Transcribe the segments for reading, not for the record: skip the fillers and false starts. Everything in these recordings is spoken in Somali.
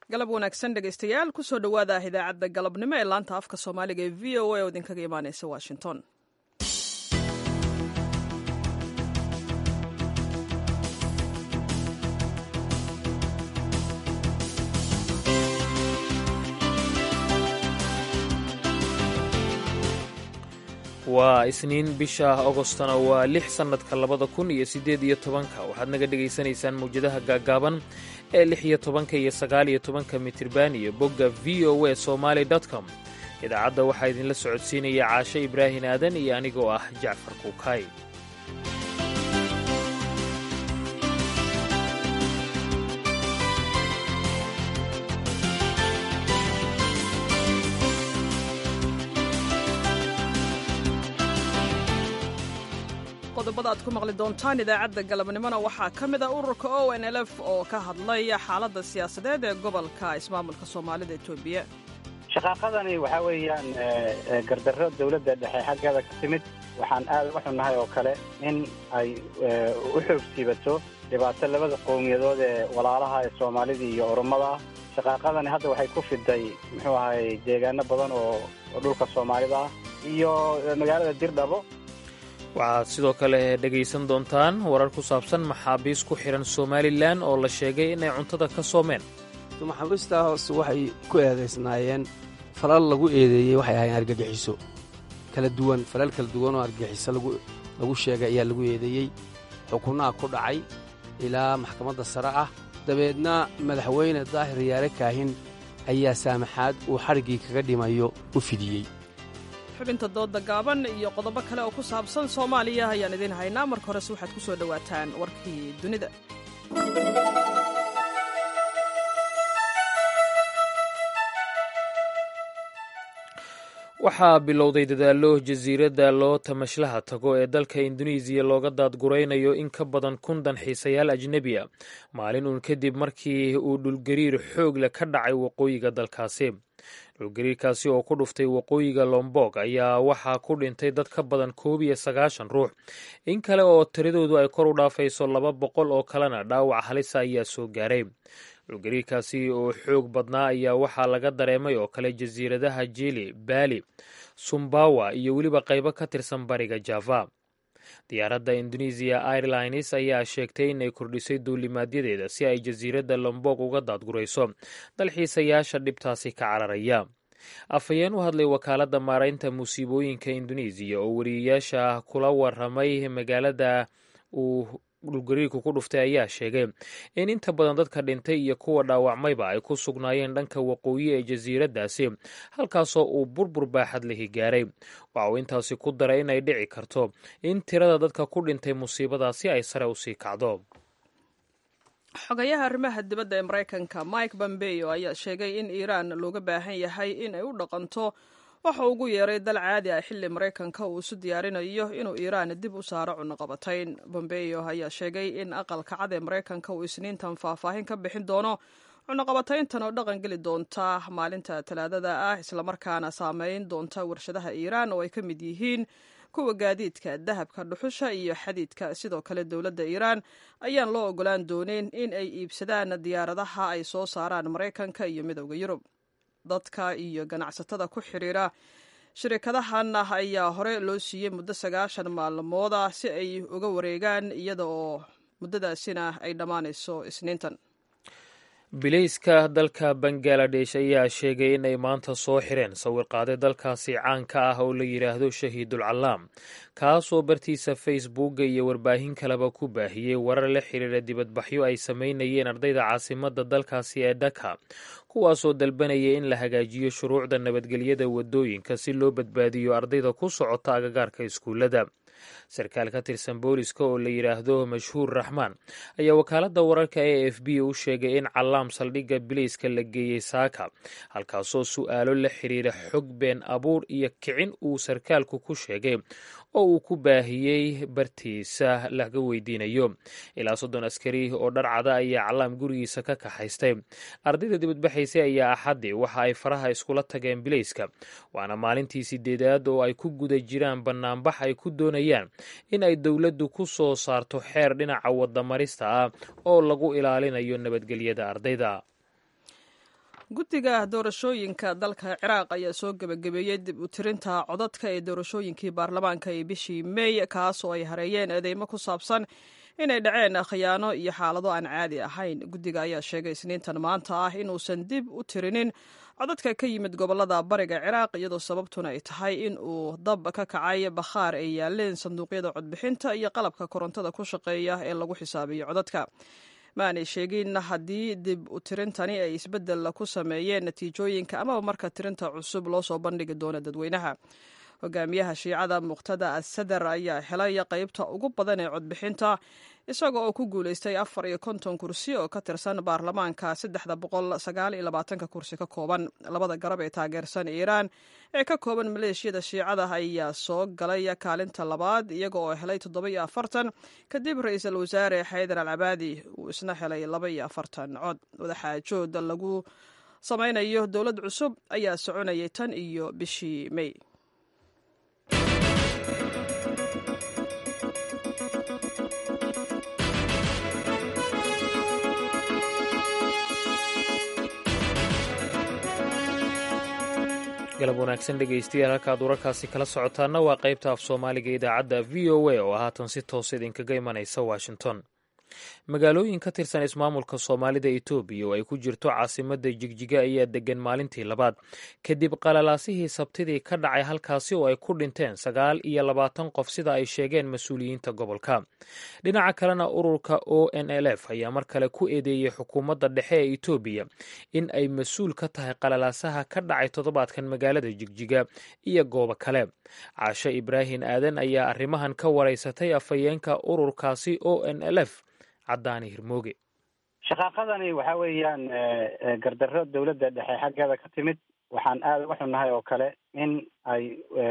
galab wanaagsan dhegaystayaal kusoo dhowaada idaacadda galabnimo ee laanta afka soomaaliga ee v o a oo idinkaga imaaneysa washington. waa isniin bisha agostona waa 6 sannadka 2018 waxaad naga dhegaysanaysaan mawjadaha gaaggaaban ee 16 iyo 19 mitirban iyo bogga voa somali.com. idaacadda waxaa idinla socodsiinaya caashe ibraahin aadan iyo anigoo ah jacfar kuukay. qodobada aad ku maqli doontaan idaacadda galabnimona waxaa ka mid a ururka ONLF oo ka hadlaya xaaladda siyaasadeed ee gobolka ismaamulka soomaalida Itoobiya. shaqaaqadani waxaa weeyaan gardarro dawladda dhexe xaggeeda ka timid. waxaan aad uga xunnahay oo kale in ay u xoog siibato dhibaato labada qowmiyadood ee walaalaha ee Soomaalida iyo Oromada. shaqaaqadani hadda waxay ku fiday muxuu ahay deegaano badan oo dhulka Soomaalida ah iyo magaalada Dirdhabo. waxaad sidoo kale dhegaysan doontaan warar ku saabsan maxaabiis ku xihan Somalilan oo la sheegay inay cuntada ka soomeen. maxaabiistaas waxay ku eedaysnaayeen falal lagu eedeeyey waxay ahaayeen argagixiso falal kala duwan oo argagixiso lagu sheegay ayaa lagu eedeeyey. xukunaha ku dhacay ilaa maxkamadda sare ah. dabeedna madaxweyne daahir yaare kaahin ayaa saamaxaad uu xadhiggii kaga dhimayo u fidiyey. xubinta dooda gaaban iyo qodobo kale oo ku saabsan Soomaaliya ayaan idin haynaa. marka horese waxaad ku soo dhowaataan warkii dunida. waxaa bilowday dadaallo jasiiradda loo tamashlaha tago ee dalka Induneisiya looga daadguraynayo in ka badan 1,000 dalxiisayaal ajnebi ah maalin uun kadib markii uu dhulgariir xoog leh ka dhacay waqooyiga dalkaasi. dhulgariirkaasi oo ku dhuftay waqooyiga Lombok ayaa waxaa ku dhintay dad ka badan 91 ruux. in kale oo tiradoodu ay kor u dhaafayso 200 oo kalena dhaawac halisa ayaa soo gaaray. dhulgariirkaasi oo xoog badnaa ayaa waxaa laga dareemay oo kale jasiiradaha Jili, Bali, Sumbawa iyo weliba qaybo ka tirsan bariga Java. diyaaradda Indonesia Airlines ayaa sheegtay inay kordhisay duulimaadyadeeda si ay jasiiradda Lombok uga daadgurayso dalxiisayaasha dhibtaasi ka cararaya. afhayeen u hadlay wakaaladda maaraynta musiibooyinka Indonesia oo wariyeyaasha kula waramay magaalada uu dhulgariirku ku dhuftay ayaa sheegay in inta badan dadka dhintay iyo kuwa dhaawacmayba ay ku sugnaayeen dhanka waqooyi ee jasiiraddaasi halkaasoo uu burbur baaxad lihi gaaray. waxa uu intaasi ku daray inay dhici karto in tirada dadka ku dhintay musiibadaasi ay sare usii kacdo. xogayaha arrimaha dibadda ee Mareykanka Mike Pompeo ayaa sheegay in Iiraan looga baahan yahay in ay u dhaqanto waxa ugu yeeray dal caadi ah xilli Mareykanka uu isu diyaarinayo inuu Iiraan dib u saaro cunaqabatayn. Pompeo ayaa sheegay in aqalka cad ee Mareykanka uu isniintan faahfaahin ka bixin doono cunaqabatayntan oo dhaqan geli doonta maalinta Talaadada ah islamarkaana saameyn doonta warshadaha Iiraan oo ay ka mid yihiin kuwa gaadiidka, dahabka, dhuxusha iyo xadiidka. sidoo kale dowladda Iiraan ayaan loo ogolaan doonin in ay iibsadaan diyaaradaha ay soo saaraan Mareykanka iyo Midowga Yurub. dadka iyo ganacsatada ku xiriira shirkadahan ayaa hore loo siiyey muddo 90 maalmood ah si ay uga wareegaan iyada oo muddadaasina ay dhammaanayso isniintan. bilayska dalka Bangladesh ayaa sheegay in ay maanta soo xireen sawir qaaday dalkaasi caanka ah oo la yidhaahdo Shahiidul Callaam, kaasoo bartiisa Facebook iyo warbaahin kaleba ku baahiyey warar la xiriira dibadbaxyo ay samaynayeen ardayda caasimadda dalkaasi ee Dhaka, kuwaasoo dalbanaya in la hagaajiyo shuruucda nabadgelyada wadooyinka si loo badbaadiyo ardayda ku socota agagaarka iskuullada. sarkaal ka tirsan booliska oo la yidhaahdo Mashhuur Raxmaan ayaa wakaaladda wararka AFP u sheegay in Callaam saldhigga bilayska la geeyey Saaka, halkaasoo su'aalo la xiriira xog been abuur iyo kicin uu sarkaalku ku sheegay oo uu ku baahiyey bartiisa laga weydiinayo. ilaa 30 askari oo dharcada ayaa Callaam gurigiisa ka kaxaystay. ardayda dibadbaxaysay ayaa Axaddii waxa ay faraha iskula tageen bilayska, waana maalintii 8aad oo ay ku guda jiraan bannaanbax ay ku doonayaan in ay dowladdu ku soo saarto xeer dhinaca wadamarista ah oo lagu ilaalinayo nabadgelyada ardayda. guddiga doorashooyinka dalka ciraaq ayaa soo gebagabeeyey dib u tirinta codadka ee doorashooyinkii baarlamaanka ee bishii mey kaas oo ay hareeyeen eedeymo ku saabsan inay dhaceen khiyaano iyo xaalado aan caadi ahayn. guddiga ayaa sheegay isniintan maanta ah inuusan dib u tirinin codadka ka yimid gobolada bariga ciraaq, iyadoo sababtuna ay tahay in uu dab ka kacay bakhaar ay yaaleen sanduuqyada codbixinta iyo qalabka korontada ku shaqeeya ee lagu xisaabiyo codadka. ma aanay sheegin haddii dib u tirintani ay isbeddel ku sameeyeen natiijooyinka amaba marka tirinta cusub loo soo bandhigi doono dadweynaha. hogaamiyaha shiicada muqtada asadar ayaa helay qaybta ugu badan ee codbixinta, isaga oo ku guulaystay 54 kursi oo ka tirsan baarlamaanka 329 kursi ka kooban. labada garab ee taageersan iiraan ee ka kooban maleeshiyada shiicada ayaa soo galay kaalinta labaad iyaga oo helay 47 kadib ra-iisul wasaare xaydar alcabaadi uu isna helay 42 cod. wadaxaajood lagu samaynayo dowlad cusub ayaa soconayay tan iyo bishii mey. galab wanaagsan dhegaystayaal, halkaad wararkaasi kala socotaana waa qaybta af soomaaliga idaacadda v o a oo haatan si toos idinkaga imanaysa washington. magaalooyin ka tirsan ismaamulka soomaalida etoobiya oo ay ku jirto caasimadda jigjiga ayaa degan maalintii labaad kadib qalalaasihii sabtidii ka dhacay halkaasi oo ay ku dhinteen 29 qof sida ay sheegeen mas-uuliyiinta gobolka. dhinaca kalena ururka ONLF ayaa mar kale ku eedeeyey xukuumadda dhexe ee etoobiya in ay mas-uul ka tahay qalalaasaha ka dhacay toddobaadkan magaalada jigjiga iyo goobo kale. caashe ibraahin aadan ayaa arrimahan ka waraysatay afhayeenka ururkaasi ONLF cadaani hirmooge. shaqaaqadani waxa weeyaan gardarro dowladda dhexe xaggeeda ka timid. waxaan aada uga xunnahay oo kale in ay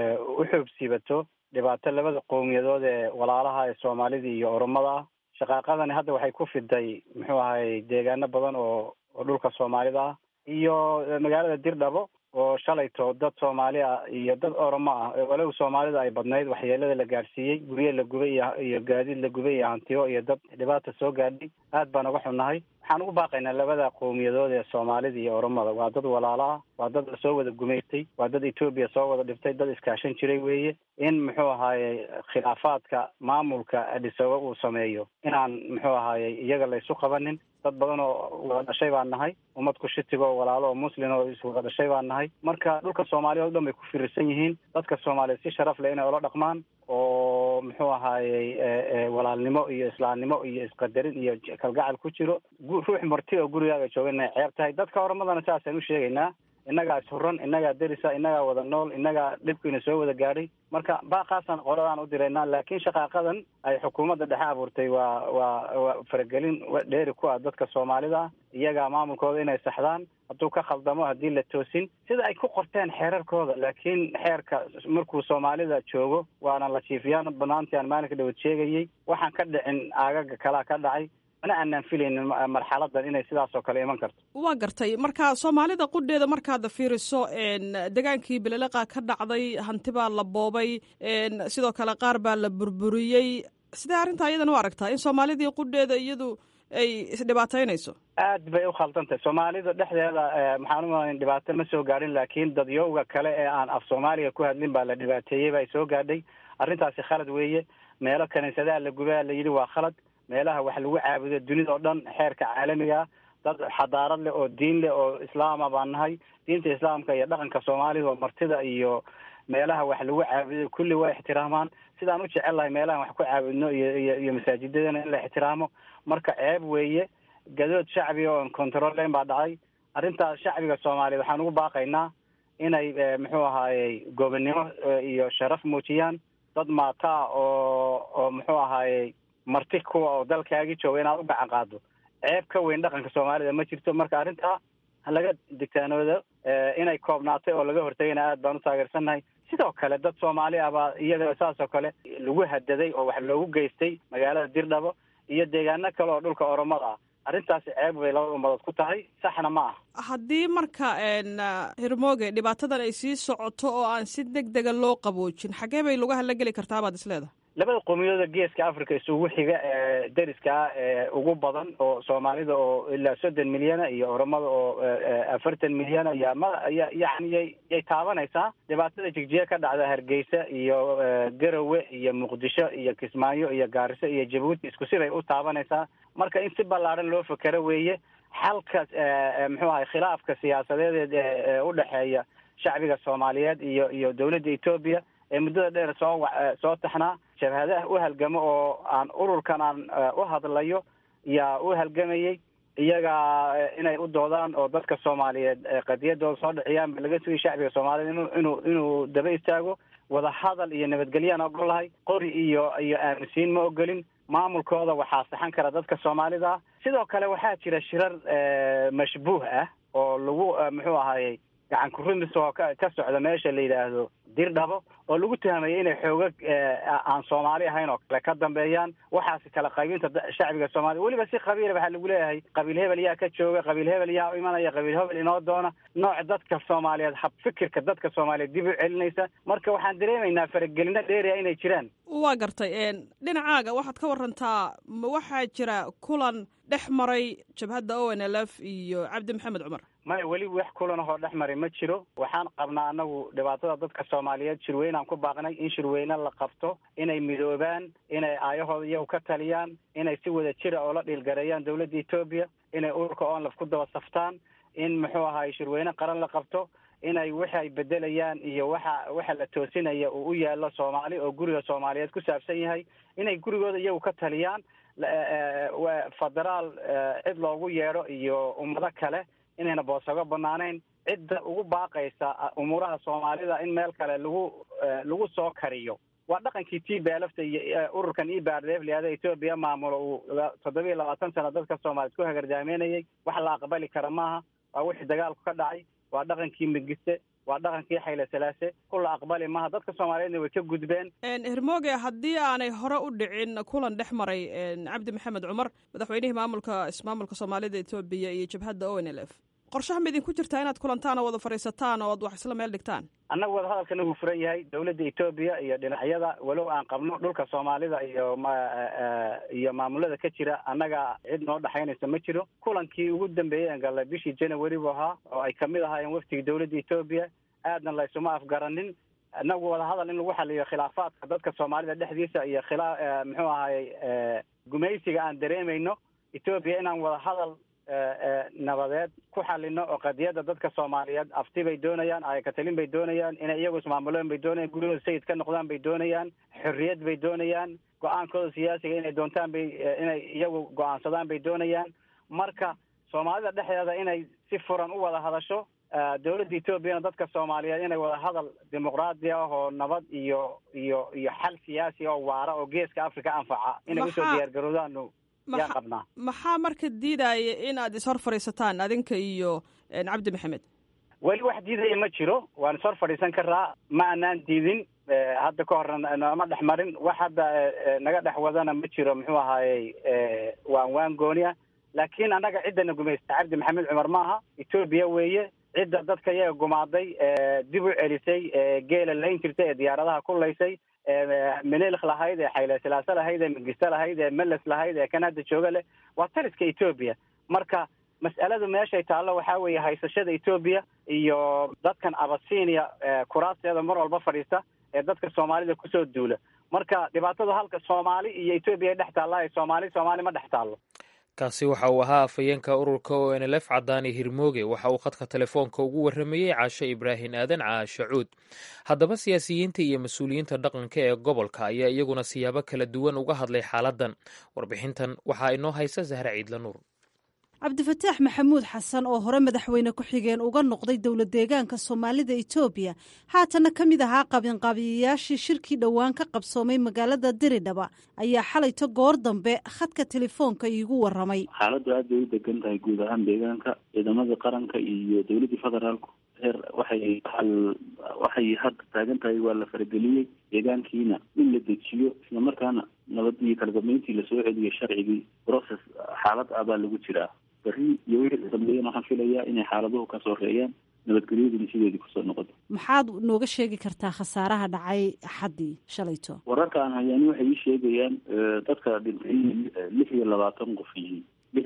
u xoogsiibato dhibaato labada qowmiyadood ee walaalaha ee soomaalida iyo oromada ah. shaqaaqadani hadda waxay ku fiday muxuu ahay deegaano badan oo dhulka soomaalida ah iyo magaalada dirdhabo oo shalayto dad soomaali ah iyo dad oromo ah walow soomaalida ay badnayd waxyeelada la gaadhsiiyey, guryo la gubay iyo gaadiid la gubay iyo hantiyo iyo dad dhibaata soo gaadhay. aad baan uga xunnahay. waxaan ugu baaqaynaa labada qowmiyadood ee soomaalida iyo oromada, waa dad walaalo ah, waa dad lasoo wada gumaystay, waa dad etoobiya soo wada dhiftay, dad iskaashan jiray weeye. in muxuu ahaaye khilaafaadka maamulka Addis Ababa uu sameeyo inaan muxuu ahaaye iyaga laysu qabanin. dad badan oo wada dhashay baan nahay, ummad ku shitigo oo walaalo oo muslim oo iswada dhashay baan nahay. marka dhulka soomaaliya oo dhan bay ku firirsan yihiin. dadka soomaaliya si sharaf leh inay ula dhaqmaan oo muxuu ahaayey walaalnimo iyo islaamnimo iyo isqadarin iyo kalgacal ku jiro. ruux marti oo gurigaaga jooga inay ceeb tahay. dadka horumadana saasaan u sheegaynaa. innagaa ishuran, innagaa derisa, innagaa wada nool, innagaa dhibkiina soo wada gaadhay. marka baaqaasaan qoladaan u diraynaa. laakiin shaqaaqadan ay xukuumadda dhexe abuurtay waa faragelin dheeri ku ah dadka soomaalida ah. iyagaa maamulkooda inay saxdaan, hadduu ka khaldamo haddii la toosin sida ay ku qorteen xeerarkooda. laakiin xeerka markuu soomaalida joogo waana la jiifiyaan banaantii aan maalinka dhawad sheegayey. waxaan ka dhicin aagaga kalaa ka dhacay. mana aanaan filaynin marxaladan inay sidaas oo kale iman karto. waa gartay. marka soomaalida qudheeda markaad fiiriso degaankii beleleqa ka dhacday, hanti baa la boobay, sidoo kale qaar baa la burburiyey. sidee arrintaa iyadan u aragtaa in soomaalidii qudheeda iyadu ay isdhibaataynayso? aad bay u khaldantahay. soomaalida dhexdeeda maxaan umalayn dhibaato ma soo gaadhin, laakiin dadyowga kale ee aan af soomaaliga ku hadlin baa la dhibaateeyey baa soo gaadhay. arrintaasi khalad weeye. meelo kaniisadaha la gubaa la yidhi waa khalad. meelaha wax lagu caabudo dunida oo dhan xeerka caalamiga, dad xadaarad leh oo diin leh oo islaama baan nahay. diinta islaamka iyo dhaqanka soomaalida oo martida iyo meelaha wax lagu caabudo kulli waa ixtiraamaan. sidaan u jecellahay meelahan wax ku caabudno iyo masaajidadana in la ixtiraamo. marka ceeb weeye. gadood shacbiga oon controlleyn baa dhacay. arrintaas shacbiga soomaaliya waxaan ugu baaqaynaa inay muxuu ahaayey gobonnimo iyo sharaf muujiyaan. dad maataa oo muxuu ahaayey marti kuwa oo dalkaagi jooga inaad u gacan qaado ceeb ka weyn dhaqanka soomaalida ma jirto. marka arrintaa laga digtaanoodo inay koobnaatay oo laga hortagayna aad baan u taageersannahay. sidoo kale dad soomaali ah baa iyada saas oo kale lagu hadaday oo wax loogu geystay magaalada dirdhabo iyo deegaano kale oo dhulka oromada ah. arrintaasi ceeb bay labada ummadood ku tahay, saxna ma aha. haddii marka hirmooge dhibaatadan ay sii socoto oo aan si deg dega loo qaboojin, xaggee bay lugaha la geli kartaa baad isleedahay? labada qowmiyadooda geeska africa isugu xiga ee deriska ee ugu badan oo soomaalida oo ilaa 30 milyan iyo oromada oo 40 milyan yay taabanaysaa dhibaatada jigjiga ka dhacda Hargeysa iyo Garowe iyo Muqdisho iyo Kismaayo iyo Gaarisa iyo Djibouti isku siday u taabanaysaa marka in si ballaaran loo fakaro weeye xalka muxuu ahay khilaafka siyaasadeed ee u dhaxeeya shacbiga Soomaaliyeed iyo dawladda Ethiopia ee muddada dheer soo taxnaa jabhadaha u halgamo oo aan ururkan aan u hadlayo yaa u halgamayay iyaga inay u doodaan oo dadka Soomaaliyeed qadiyadooda soo dhiciyaan laga sugay shacbiga Soomaaliyeed inuu daba istaago wada hadal iyo nabadgelyo ogolahay qori iyo aaminsiin ma ogolin maamulkooda waxaa saxan kara dadka Soomaalida sidoo kale waxaa jira shirar mashbuuh ah oo lagu muxuu ahaayay gacan ku rumis oo ka socda meesha la yiraahdo Dirdhabo oo lagu tuhmayo inay xoogag aan Soomaali ahayn oo kale ka dambeeyaan waxaas kala qaybinta shacbiga Soomaaliya waliba si qabiil waxa lagu leeyahay qabiil hebel yaa ka jooga qabiil hebel yaa imanaya qabiil hebel inoo doona nooc dadka Soomaaliyeed hab fikirka dadka Soomaaliyeed dib u celinaysa marka waxaan dareemaynaa faragelino dheer inay jiraan waa gartay dhinacaaga waxaad ka warantaa waxaa jira kulan dhex maray jabhadda ONLF iyo Cabdi Maxamed Cumar ma wali wax kulan oo dhex maray ma jiro waxaan qabnaa anagu dhibaatada dadka Soomaaliyeed shirweyn aan ku baaqnay in shirweyna la qabto inay midoobaan inay aayahooda iyagu ka taliyaan inay si wada jir oo la dhilgareeyaan dawladda Ethiopia inay ururka ONLF ku daba saftaan in muxuu ahaay shirweyne qaran la qabto inay waxay bedelayaan iyo waxa la toosinaya uu u yaalo Soomaali oo guriga Soomaaliyeed ku saabsan yahay inay gurigooda iyagu ka taliyaan federaal cid loogu yeero iyo ummado kale inayna boosago banaanayn cidda ugu baaqaysa umuraha Soomaalida in meel kale lagu soo kariyo waa dhaqankii TPLF iyo ururkan IPRDF leeyahay Ethiopia maamulo 27 sano dadka Soomaaliyeed ku hagardaameenayay wax la aqbali kara maaha waa wixii dagaalku ka dhacay waa dhaqankii Migiste waa dhaqankii Hayle Salaase kula aqbali maaha dadka Soomaaliyeedna way ka gudbeen Hermoge haddii aanay hore u dhicin kulan dhex maray Cabdi Maxamed Cumar madaxweynihii maamulka Soomaalida Ethiopia iyo jabhadda ONLF qorshaha ma idinku jirtaa inaad kulantaan oo wada fariisataan oo wax isla meel dhigtaan annagu wada hadalkana uu furan yahay dawladda Ethiopia iyo dhinacyada walow aan qabno dhulka Soomaalida iyo maamulada ka jira annaga cid noo dhaxaynaysa ma jiro kulankii ugu dambeeyay aan galay bishii January buu ahaa oo ay kamid ahaayeen waftiga dawladda Ethiopia aadna la isuma afgaranin annagu wada hadal in lagu xaliyo khilaafaadka dadka Soomaalida dhexdiisa iyo muxuu ahaayay gumaysiga aan dareemayno Ethiopia inaan wada hadal nabadeed ku xalino oo qadiyada dadka Soomaaliyeed afti bay doonayaan ay ka talin bay doonayaan inay iyagu ismaamulaan bay doonayaan gurigooda sayid ka noqdaan bay doonayaan xorriyad bay doonayaan go'aankooda siyaasiga inay doontaan bay inay iyagu go'aansadaan bay doonayaan marka Soomaalida dhexdeeda inay si furan u wada hadasho dawladda Ethiopia dadka Soomaaliyeed inay wada hadal dimuqraadi ah oo nabad iyo xal siyaasi oo waara oo geeska Afrika anfaca inay u soo diyaar garoodaan maxaa marka diidaya inaad ishor fadhiisataan adinka iyo Cabdi Maxamed wali wax diidaya ma jiro waan ishor fadhiisan karaa ma aanan diidin hadda ka horna ma dhex marin wax hadda naga dhex wadana ma jiro muxuu ahaayay waan gooniya laakiin anaga cidana gumaysta Cabdi Maxamed Cumar maaha Ethiopia weeye cidda dadka iyaga gumaaday dib u celisay geela layn jirtay diyaaradaha kuleysay منيلخ لهايد حيل سلاسة لهايد مجلسة لهايد ملس لهايد كندا جوجله وترس كإثيوبيا مركا مسألة ما شيء تعالى وحاول هيسشد إثيوبيا يو ضد كان أباسينيا كراس هذا مرة البفريسة ضد كالصومالي كسود الدولة مركا دبعته هالك الصومالي إثيوبيا دحت الله الصومالي ما دحت الله kaasi waxa uu ahaa afayeenka ururka ONLF Cadaani Hirmooge waxa uu khadka telefoonka ugu warramayay Caashe Ibraahin Aadan Caashe Cuud haddaba siyaasiyiinta iyo mas'uuliyiinta dhaqanka ee gobolka ayaa iyaguna siyaabo kala duwan uga hadlay xaaladdan warbixintan waxa inoo haysa Zahra Ciidla Nuur cabdifataax maxamuud xasan oo hore madaxweyne ku-xigeen uga noqday dowlad deegaanka Soomaalida Itoobiya haatana ka mid ahaa qabanqaabiyayaashii shirkii dhowaan ka qabsoomay magaalada Diridhaba ayaa xalayto goor dambe khadka telefoonka iigu waramay xaaladdu aad bay u degan tahay guud ahaan deegaanka ciidamada qaranka iyo dowladda federaalku waxay hadda taagan tahay waa la farageliyey deegaankiina in la dejiyo isla markaana nabad iyo kala dambeyntii lasoo celiyo sharcigii process xaalad ah baa lagu jiraa bari iyo wixii dambeeyana waxaan filayaa inay xaaladuhu ka soo reeyaan nabadgelyaduna sideedii kusoo noqoto. maxaad nooga sheegi kartaa khasaaraha dhacay axaddii shalayto? wararka aan hayaani waxay ii sheegayaan dadka dhintay 26 qof yihiin.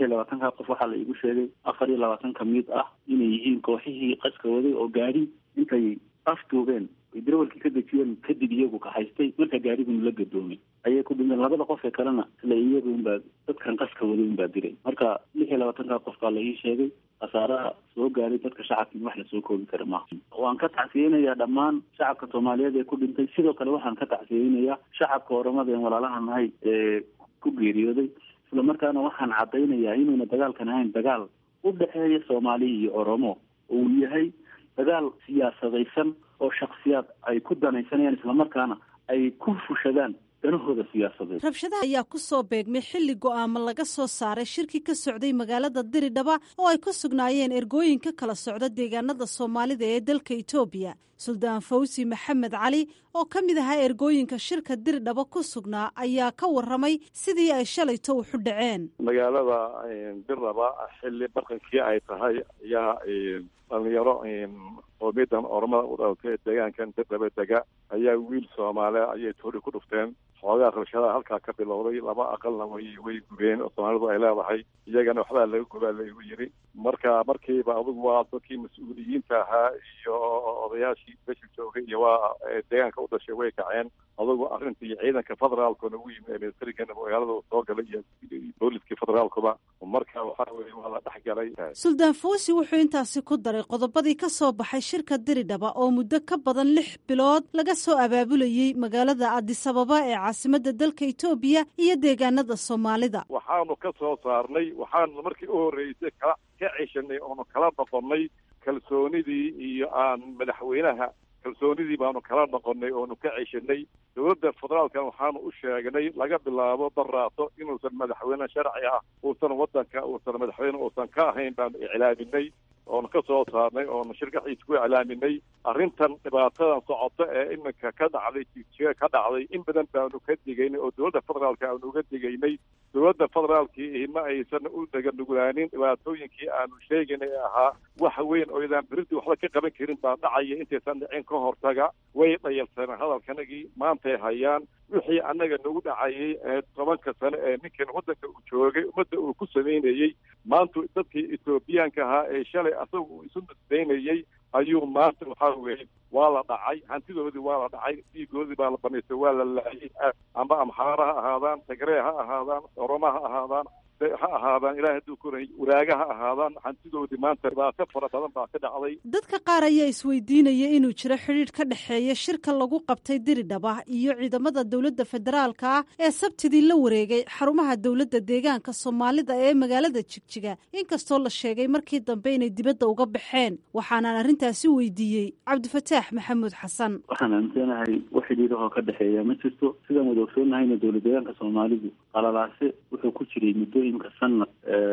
26 qof waxaa la igu sheegay 24 ka mid ah inay yihiin kooxihii qaska waday oo gaari intay afduubeen darawalkii ka dejiyeen kadib iyagu ka haystay marka gaariguna la gadoomay ayay ku dhinteen. 2 qof ee kalena isla iyagu unbaa dadkan qaska waday unbaa diray. marka 26 qof baa la ii sheegay. khasaaraha soo gaaray dadka shacabkii wax la soo koobi kara maaha. waan ka tacsiyeynayaa dhammaan shacabka Soomaaliyeed ee ku dhintay. sidoo kale waxaan ka tacsiyeynayaa shacabka Oromada ee walaalaha nahay ee ku geeriyooday. isla markaana waxaan caddaynayaa inuuna dagaalkan ahayn dagaal u dhexeeya Soomaali iyo Oromo, uu yahay dagaal siyaasadaysan oo shakhsiyaad ay ku danaysanayaan isla markaana ay ku fushadaan danahooda siyaasadeed. rabshadaha ayaa ku soo beegmay xilli go'aamo laga soo saaray shirki ka socday magaalada Diridhaba oo ay ku sugnaayeen ergooyinka kala socda deegaanada Soomaalida ee dalka Itoobiya. Suldaan Fawzi Maxamed Cali oo ka mid ahaa ergooyinka shirka Diridhaba ku sugnaa ayaa ka warramay sidii ay shalayto u xudhaceen. magaalada Diridhaba xilli barqankii ay tahay ayaa dhalinyaro qowmiyadan Oromada u dhalatay deegaankan Diridhaba dega ayaa wiil Soomaali ayay toori ku dhufteen. xoogaa rabshadaha halkaa ka bilowday. 2 aqalna way gubeen oo Soomaalidu ay leedahay, iyagana waxbaa laga gubaa la igu yiri. markiiba adigu waa dadkii mas-uuliyiinta ahaa iyo odayaashii meesha joogay iyo waa deegaanka u dhashay way kaceen. adigu arrintii ciidanka federaalkuna ugu yimid militariga magaalada soo galay iyo booliskii federaalkuba marka waxaa weeye waa la dhexgalay. Suldaan Fawzi wuxuu intaasi ku daray qodobadii ka soo baxay shirka Diridhaba oo muddo ka badan 6 bilood laga soo abaabulayay magaalada Addis Ababa ee caasimadda dalka Itoobiya iyo deegaanada Soomaalida. waxaanu ka soo saarnay waxaanu markii u horeysay ka cishanay oo kala noqonnay kalsoonidii iyo aan madaxweynaha kalsoonidii baanu kala noqonnay oonu ka cishanay. dowladda federaalkan waxaanu u sheegnay laga bilaabo baraato inuusan madaxweyne sharci ah uusan wadanka uusan madaxweyne uusan ka ahayn baanu iclaaminay oonu ka soo saarnay oonu shirkaxiisa ku iclaaminay. arrintan dhibaatadan socota ee iminka ka dhacday jijiga ka dhacday in badan baanu ka digaynay oo dowladda federaalka aanu uga digaynay. dowladda federaalkii ma aysan u daganugulaanin dhibaatooyinkii aanu sheegaynay ee ahaa wax weyn oo idaan beridii waxba ka qaban karin baa dhacaya intaysan dhicin ka hortaga. way dhayalsaneen hadalkanagii maantay hayaan wixii annaga nagu dhacayay 10 sano ee ninkan waddanka uu joogay ummadda uu ku samaynayey maanta dadkii Itoobiyaanka ahaa ee shalay asagu uu isu nisbaynayey ayuu maanta waxaa weeye waa la dhacay. hantidoodii waa la dhacay. dhiigoodii baa la banaystay. waa la laayay. amba amxaara ha ahaadaan, Tigree ha ahaadaan, Oromo ha ahaadaan, ha ahaadaan ilaahay hadduu koray waraaga ha ahaadaan. hantidoodii maanta dhibaato fara badan baa ka dhacday. dadka qaar ayaa isweydiinaya inuu jiro xidhiidh ka dhexeeya shirka lagu qabtay Diridhaba iyo ciidamada dowladda federaalka ah ee sabtidii la wareegay xarumaha dowladda deegaanka Soomaalida ee magaalada Jigjiga, inkastoo la sheegay markii dambe inay dibadda uga baxeen. waxaanaan arrintaasi weydiiyey Cabdifataax Maxamuud Xasan. waxaan aaminsanahay wax xidhiidh oo ka dhexeeya ma jirto. sidaan wada ogsoonnahayna dowlad deegaanka Soomaalidu qalalaase wuxuu ku jiray muddooyinka sanad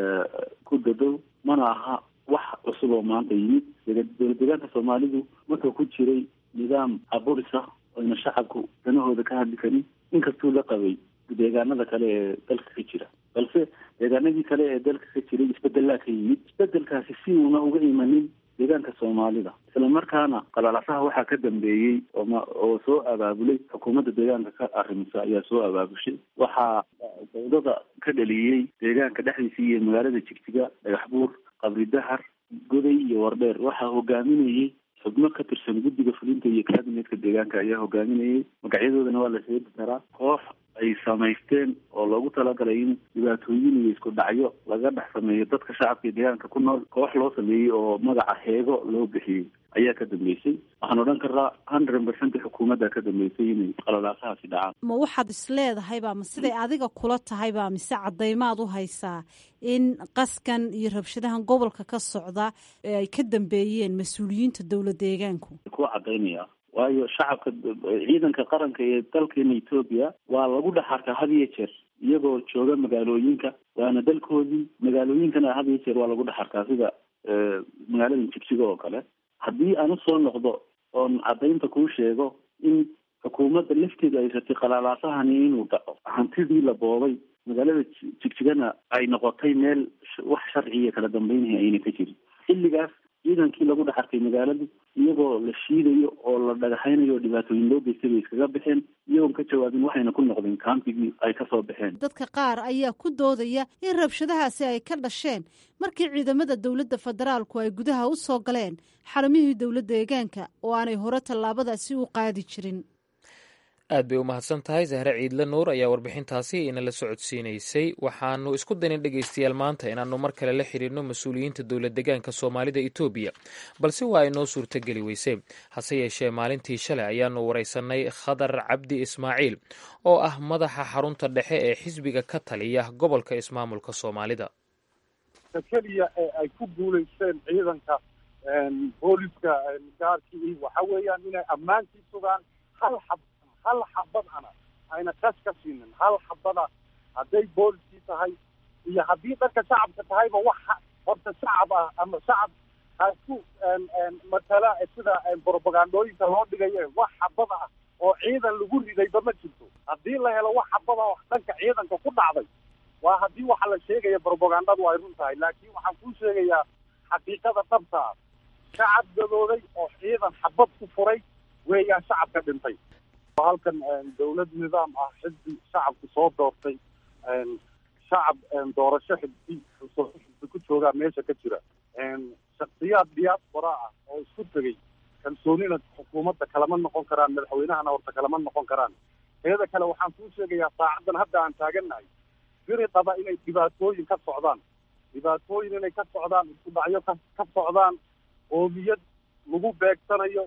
ku dadow, mana aha wax cusub oo maanta yimid. dowlad deegaanka Soomaalidu wuxuu ku jiray nidaam aburis ah oyna shacabku danahooda ka hadli karin inkastuu la qabay deegaanada kale ee dalka ka jira. balse deegaanadii kale ee dalka ka jiray isbedelaa ka yimid. isbedelkaasi si uuna uga imanin deegaanka Soomaalida. isla markaana qalalasaha waxaa ka dambeeyey oo soo abaabulay xukuumadda deegaanka ka arrimisa ayaa soo abaabushay. waxaa dowladda ka dhaliyey deegaanka dhexdiisa iyo magaalada Jigjiga, Dhagaxbuur, Qabri Dahar, Goday iyo Wardheer. waxaa hogaaminayey xubno ka tirsan guddiga fulinta iyo kaabinetka deegaanka ayaa hogaaminayey. magacyadoodana waa la sheegi karaa. koox ay samaysteen oo loogu talagalay in dhibaatooyin iyo isku dhacyo laga dhex sameeyo dadka shacabka iyo deegaanka ku nool. koox loo sameeyey oo magaca heego loo bixiyey ayaa ka dambeysay. waxaan odhan karaa 100% xukuumadda ka dambeysay inay qalalaasahaasi dhacaan. ma waxaad isleedahayba ma siday adiga kula tahayba mise caddaymaad u haysaa in qaskan iyo rabshadahan gobolka ka socda ee ay ka dambeeyeen mas-uuliyiinta dowlad deegaanku? kuwa caddaynaya waayo shacabka ciidanka qaranka ee dalkeena Itoobiya waa lagu dhex arkaa had iyo jeer iyagoo jooga magaalooyinka, waana dalkoodii. magaalooyinkana had iyo jeer waa lagu dhex arkaa sida magaalada Jigjiga oo kale. haddii aan usoo noqdo oon caddaynta kuu sheego in xukuumadda lafteeda ay ratay qalalaasahani inuu dhaco, hantidii la boobay, magaalada Jigjigana ay noqotay meel wax sharciya kala dambeynaya ayna ka jirin. xilligaas ciidankii lagu dhex arkay magaalada iyagoo la shiidayo oo la dhagaxaynayo oo dhibaatooyin loo geystay bay iskaga baxeen iyagoon ka jawaabin waxayna ku noqdeen kaambigii ay ka soo baxeen. dadka qaar ayaa ku doodaya in rabshadahaasi ay ka dhasheen markii ciidamada dowladda federaalku ay gudaha u soo galeen xarumihii dowladda deegaanka oo aanay hore tallaabadaasi u qaadi jirin. aad bay u mahadsan tahay zahre ciidle nuur ayaa warbixintaasi inala socodsiinaysay. waxaanu isku danin dhegaystayaal maanta inaannu mar kale la xiriirno mas-uuliyiinta dowlad degaanka soomaalida etoobiya balse waa ay noo suurtogeli weysay. hase yeeshee maalintii shalay ayaanu waraysanay khadar cabdi ismaaciil oo ah madaxa xarunta dhexe ee xisbiga ka taliya gobolka ismaamulka soomaalida. keliya ee ay ku guulaysteen ciidanka booliska gaarkii waxa weeyaan inay ammaankii sugaan hal xabadana ayna kas ka siinin. hal xabada hadday booliskii tahay iyo haddii dadka shacabka tahayba waxa horta shacab ah ama shacab hasku matala sida propagandooyinka loo dhigaye wax xabada ah oo ciidan lagu ridayba ma jirto. haddii la helo wax xabada oo dhanka ciidanka ku dhacday waa haddii waxa la sheegaya propagandadu ay run tahay. laakiin waxaan kuu sheegayaa xaqiiqada dhabta ah shacab gadooday oo ciidan xabad ku furay weeyaan shacabka dhintay. halkan dawlad nidaam ah xisbi shacabku soo doortay shacab doorasho xisbi ku joogaa meesha ka jira shaksiyaad diaspora ah oo isku tegey kalsoonina xukuumadda kalama noqon karaan madaxweynahana horta kalama noqon karaan. teeda kale waxaan kuu sheegayaa saacadan hadda aan taagannahay biri qaba inay dhibaatooyin ka socdaan isku dhacyo ka socdaan qoomiyad lagu beegsanayo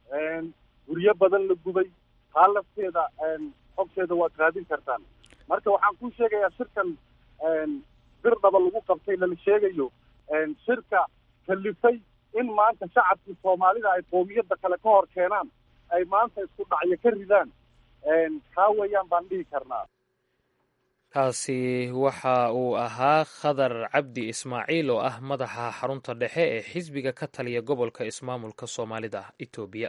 guryo badan la gubay taa lafteeda xogteeda waad raadin kartaan. marka waxaan kuu sheegayaa shirkan birdhaba lagu qabtay lala sheegayo shirka kalifay in maanta shacabkii soomaalida ay qoomiyadda kale ka hor keenaan ay maanta isku dhacyo ka ridaan kaa weeyaan baan dhihi karnaa. kaasi waxa uu ahaa khadar cabdi ismaaciil oo ah madaxa xarunta dhexe ee xisbiga ka taliya gobolka ismaamulka soomaalida etoobiya.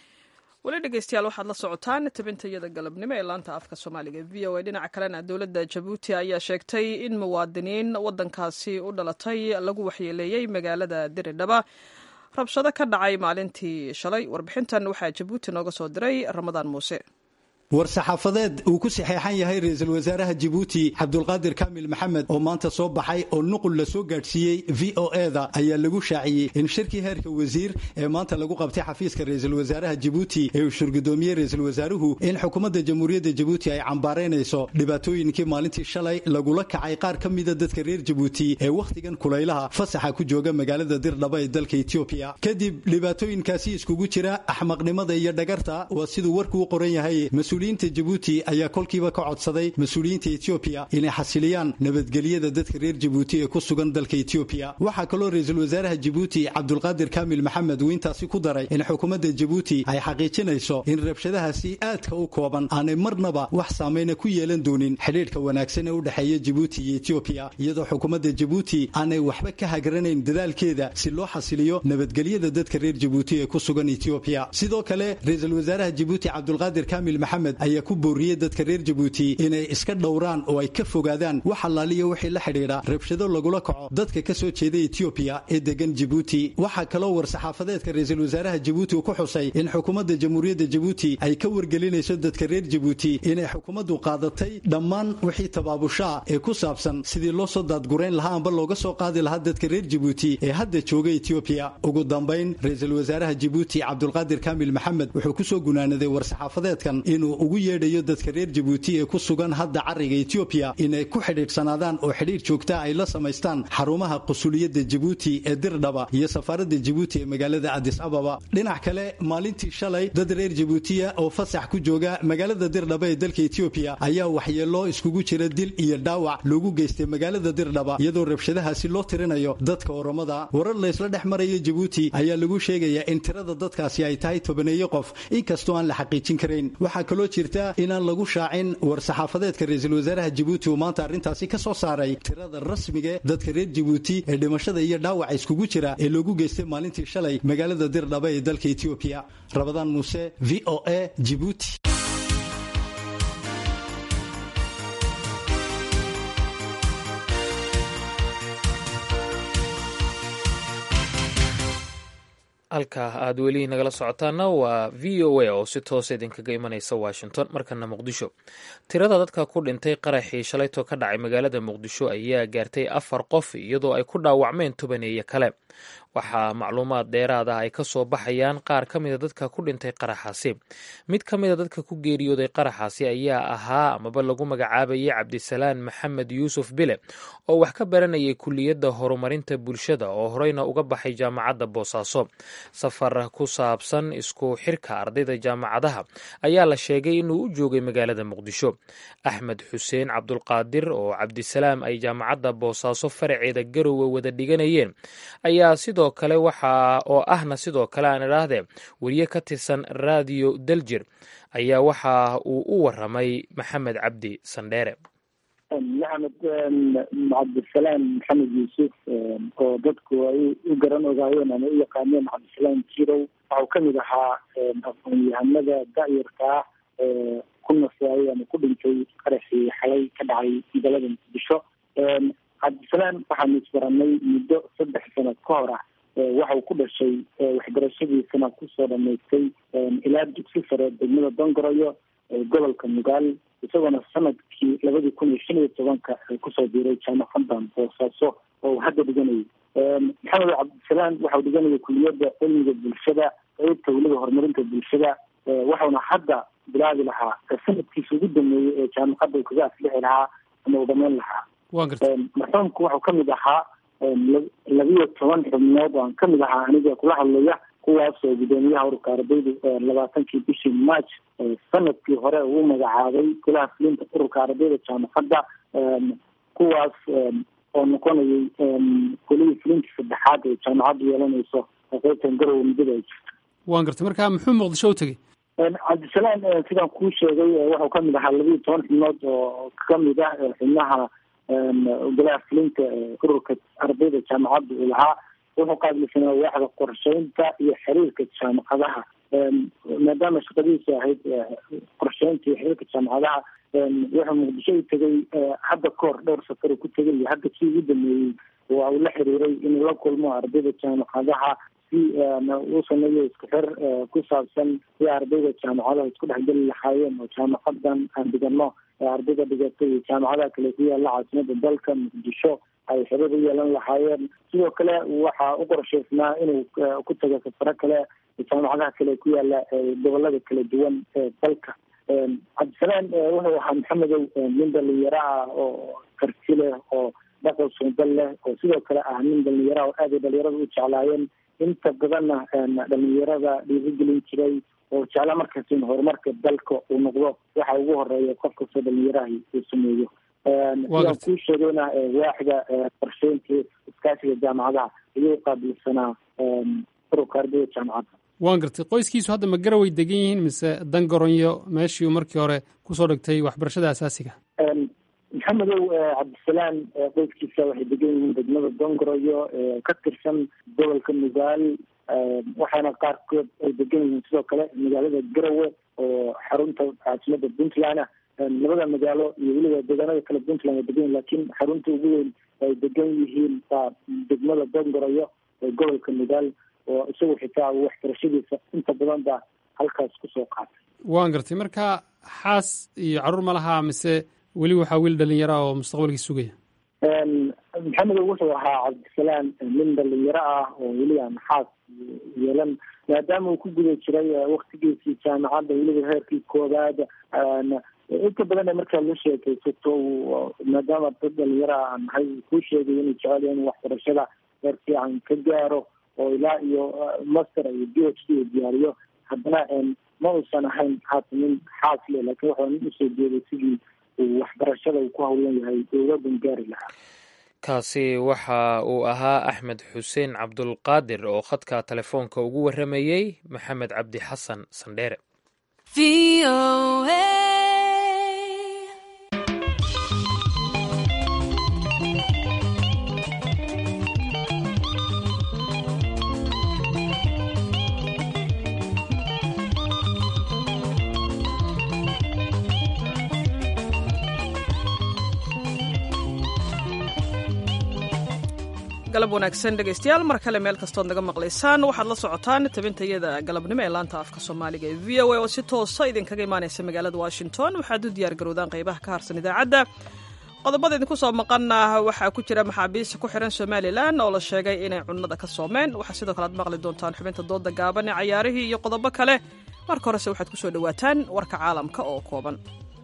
weli dhegeystayaal waxaad la socotaan tabintayada galabnimo ee laanta afka soomaaliga v o a. dhinaca kalena dowladda jabuuti ayaa sheegtay in muwaadiniin waddankaasi u dhalatay lagu waxyeeleeyey magaalada diridhaba rabshado ka dhacay maalintii shalay. warbixintan waxaa jabuuti nooga soo diray ramadaan muuse. war-saxaafadeed uu ku saxeexan yahay ra-iisul wasaaraha Djibouti Cabdulqaadir Kaamil Maxamed oo maanta soo baxay oo nuqul la soo gaadhsiiyey VOA-da ayaa lagu shaaciyey in shirkii heerka wasiir ee maanta lagu qabtay xafiiska ra-iisul wasaaraha Djibouti ee uu shirgudoomiyey ra-iisul wasaaruhu in xukuumadda jamhuuriyadda Djibouti ay cambaaraynayso dhibaatooyinkii maalintii shalay lagula kacay qaar ka mida dadka reer Djibouti ee wakhtigan kulaylaha fasaxa ku jooga magaalada Dirdhaba ee dalka Ethiopia. kadib dhibaatooyinkaasi iskugu jira axmaqnimada iyo dhagarta waa siduu warku u qoran yahay. mas-uuliyiinta Djibouti ayaa kolkiiba ka codsaday mas-uuliyiinta Ethiopia inay xasiliyaan nabadgelyada dadka reer Djibouti ee ku sugan dalka Ethiopia. waxaa kaloo ra-iisul wasaaraha Djibouti Cabdulqaadir Kaamil Maxamed uu intaasi ku daray in xukuumadda Djibouti ay xaqiijinayso in rabshadahaasi aadka u kooban aanay marnaba wax saameyna ku yeelan doonin xidhiidhka wanaagsan ee u dhexeeya Djibouti iyo Ethiopia, iyadoo xukuumadda Djibouti aanay waxba ka hagaranayn dadaalkeeda si loo xasiliyo nabadgelyada dadka reer Djibouti ee ku sugan Ethiopia. sidoo kale ra-iisul wasaaraha Djibouti Cabdulqaadir Kaamil Maxamed ayaa ku booriyey dadka reer Djibouti inay iska dhowraan oo ay ka fogaadaan wax allaaliya wixii la xidhiidha rabshado lagula kaco dadka ka soo jeeda Ethiopia ee degan Djibouti. waxaa kaloo war-saxaafadeedka ra-iisul wasaaraha Djibouti uu ku xusay in xukuumadda jamhuuriyadda Djibouti ay ka wargelinayso dadka reer Djibouti inay xukuumaddu qaadatay dhammaan wixii tabaabushaa ee ku saabsan sidii loo soo daadgurayn lahaa amba looga soo qaadi lahaa dadka reer Djibouti ee hadda jooga Ethiopia. ugu dambayn ra-iisul wasaaraha Djibouti Cabdulqaadir Kaamil Maxamed wuxuu ku soo gunaanaday war-saxaafadeedkan inuu ugu yeedhayo dadka reer Djibouti ee ku sugan hadda cariga Ethiopia inay ku xidhiidhsanaadaan oo xidhiidh joogta ay la samaystaan xarumaha qusuliyadda Djibouti ee Dirdhaba iyo safaaradda Djibouti ee magaalada Addis Ababa. dhinac kale maalintii shalay dad reer Djibouti oo fasax ku jooga magaalada Dirdhaba ee dalka Ethiopia ayaa waxyeelo iskugu jira dil iyo dhaawac loogu geystay magaalada Dirdhaba iyadoo rabshadahaasi loo tirinayo dadka Oromada. warar la isla dhex maraya Djibouti ayaa lagu sheegayaa in tirada dadkaasi ay tahay 12 qof inkastoo aan la xaqiijin karin. waxaa kaloo jirta inaan lagu shaacin war-saxaafadeedka ra-iisul wasaaraha Djibouti uu maanta arrintaasi ka soo saaray tirada rasmiga dadka reer Djibouti ee dhimashada iyo dhaawaca iskugu jira ee loogu geystay maalintii shalay magaalada Dirdhaba ee dalka Ethiopia. Ramadaan Muuse, VOA, Djibouti. halka aad weli nagala socotaana waa v o a oo si toosa idinkaga imanaysa washington. markana muqdisho, tirada dadka ku dhintay qaraxii shalayto ka dhacay magaalada muqdisho ayaa gaartay 4 qof iyadoo ay ku dhaawacmeen 10 kale. waxaa macluumaad dheeraad ah ay ka soo baxayaan qaar ka mida dadka ku dhintay qaraxaasi. mid ka mida dadka ku geeriyooday qaraxaasi ayaa ahaa amaba lagu magacaabayay cabdisalaan maxamed yuusuf bile oo wax ka baranayay kuliyadda horumarinta bulshada oo horeyna uga baxay jaamacadda boosaaso. safar ku saabsan isku xirka ardayda jaamacadaha ayaa la sheegay inuu u joogay magaalada muqdisho. axmed xuseen cabdulqaadir oo cabdisalaam ay jaamacadda boosaaso faraceeda garowe wada dhiganayeen ayaa sidoo kale oo ahna sidoo kale aan idhaahdee weriye ka tirsan raadiyo daljir ayaa waxa uu u waramay maxamed cabdi sandheere. maxamed cabdisalaam maxamed yuusuf oo dadku ay u garan ogaayeen ama u yaqaaneen cabdisalaam jirow waxau kamid ahaa aqoon-yahanada da'yarka ah ku nasaayay ama ku dhintay qaraxii xalay ka dhacay magaalada muqdisho. cabdisalaam waxaanu isbaranay muddo 3 sano ka hor ah. waxau ku dhashay waxbarashadiisana kusoo dhamaystay ilaa dugsi sare degmada dongoroyo gobolka nugaal, isagoona sanadkii 2015 kusoo biiray jaamacadan boosaaso oo hadda dhiganayay. maxamed cabdisalaam waxau dhiganaya kuliyadda cilmiga bulshada, qaybta weliba horumarinta bulshada. waxauna hadda bilaabi lahaa sanadkiisa ugu dameeyey ee jaamacadda uu kaga aflixi lahaa ama uu dhamayn lahaa. marxuumku waxau kamid ahaa 12 xubnood oo aan kamid ahaa aniga kula hadlaya, kuwaasoo gudoomiyaha ururka ardaydu 20 bishii March sanadkii hore uu magacaabay golaha fulinta ururka ardayda jaamacadda, kuwaas oo noqonayay golihii fulinta saddexaad ee jaamacaddu yeelanayso qaybtan garowe muddada ay jirto. waan gartay. marka muxuu muqdisho u tegey? cabdisalaam sidaan kuu sheegay waxau kamid ahaa 12 xubnood oo kamid ah xubnaha golaha fulinta ururka ardayda jaamacadda uu lahaa. wuxuu qaabilsanaa waaxda qorsheynta iyo xiriirka jaamacadaha, maadaama shaqadiisu ahayd qorsheynta iyo xiriirka jaamacadaha. wuxuu muqdisho u tegay hadda ka hor dhowr safar ku tegay iyo hadda kii ugu dameeyey waa uu la xiriiray inuu la kulmo ardayda jaamacadaha si uu sameeyo isku xir ku saabsan si ardayda jaamacadaha isku dhexgeli lahaayeen oo jaamacadan aan dhigano ardayda dhigatay iyo jaamacadaha kale ku yaala caasimada dalka muqdisho ay xiriir u yeelan lahaayeen. sidoo kale waxaa u qorshaysnaa inuu ku tago safaro kale jaamacadaha kale ku yaala gobolada kala duwan ee dalka. cabdisalaam wuxuu ahaa maxamedow nin dhalinyaro ah oo karti leh oo dhaqan suuban leh oo sidoo kale ah nin dhalinyaro oo aad ay dhalinyarada u jeclaayeen, inta badanna dhalinyarada dhiirigelin jiray oo jecla markaas in horumarka dalka uu noqdo waxa ugu horeeya qof kastoo dhalinyaraha uu sameeyo. sidaan kuu sheegayna waaxda qorsheynta iskaashiga jaamacadaha ayuu qaabilsanaa ururka ardayda jaamacadda. waan gartay. qoyskiisu hadda ma garaway degan yihiin mise dangaronyo meeshii uu markii hore kusoo dhigtay waxbarashada asaasiga? maxamedow cabdisalaam qoyskiisa waxay degan yihiin degmada dongoroyo ka tirsan gobolka nugaal, waxaana qaarkood ay degan yihiin sidoo kale magaalada garowe oo xarunta caasimada puntland ah. labada magaalo iyo weliba deegaanada kale puntland ay degan yihin, laakiin xarunta ugu weyn ay degan yihiin waa degmada dongoroyo ee gobolka nugaal oo isagu xitaa waxbarashadiisa inta badan ba halkaas kusoo qaatay. waan gartay. marka xaas iyo carruur ma lahaa mise weli waxaa wiil dhalinyaro oo mustaqbalkii sugaya? maxamedow wuxuu ahaa cabdisalaam nin dhalinyaro ah oo weli aan xaas yeelan, maadaama uu ku guda jiray waktigiisii jaamacadda weliba heerkii koobaad. inta badan markaa la sheekaysato maadaama dad dhalinyaro ah aan nahay kuu sheegay inuu jecel yahay in waxbarashada heer fiican ka gaaro oo ilaa iyo master iyo PhD uu diyaariyo, haddana ma uusan ahayn haata nin xaas leh, laakiin waxaa nin usoo jeeday sidii uu waxbarashada uu ku hawlan yahay dowladan gaari lahaa. kaasi waxa uu ahaa axmed xuseen cabdulqaadir oo khadka telefoonka ugu waramayey maxamed cabdi xasan sandheere. galab wanaagsan dhegaystayaal mar kale meel kastood naga maqlaysaan waxaad la socotaan tabintayada galabnimo ee laanta afka soomaaliga ee v o a oo si toosa idinkaga imaanaysa magaalada washington waxaad u diyaar garowdaan qaybaha ka harsan idaacadda qodobada idinku soo maqana waxaa ku jira maxaabiista ku xiran somalilan oo la sheegay inay cunnada ka soomeen waxaa sidoo kale aad maqli doontaan xubinta dooda gaaban ee cayaarihii iyo qodobo kale marka horese waxaad ku soo dhowaataan warka caalamka oo kooban.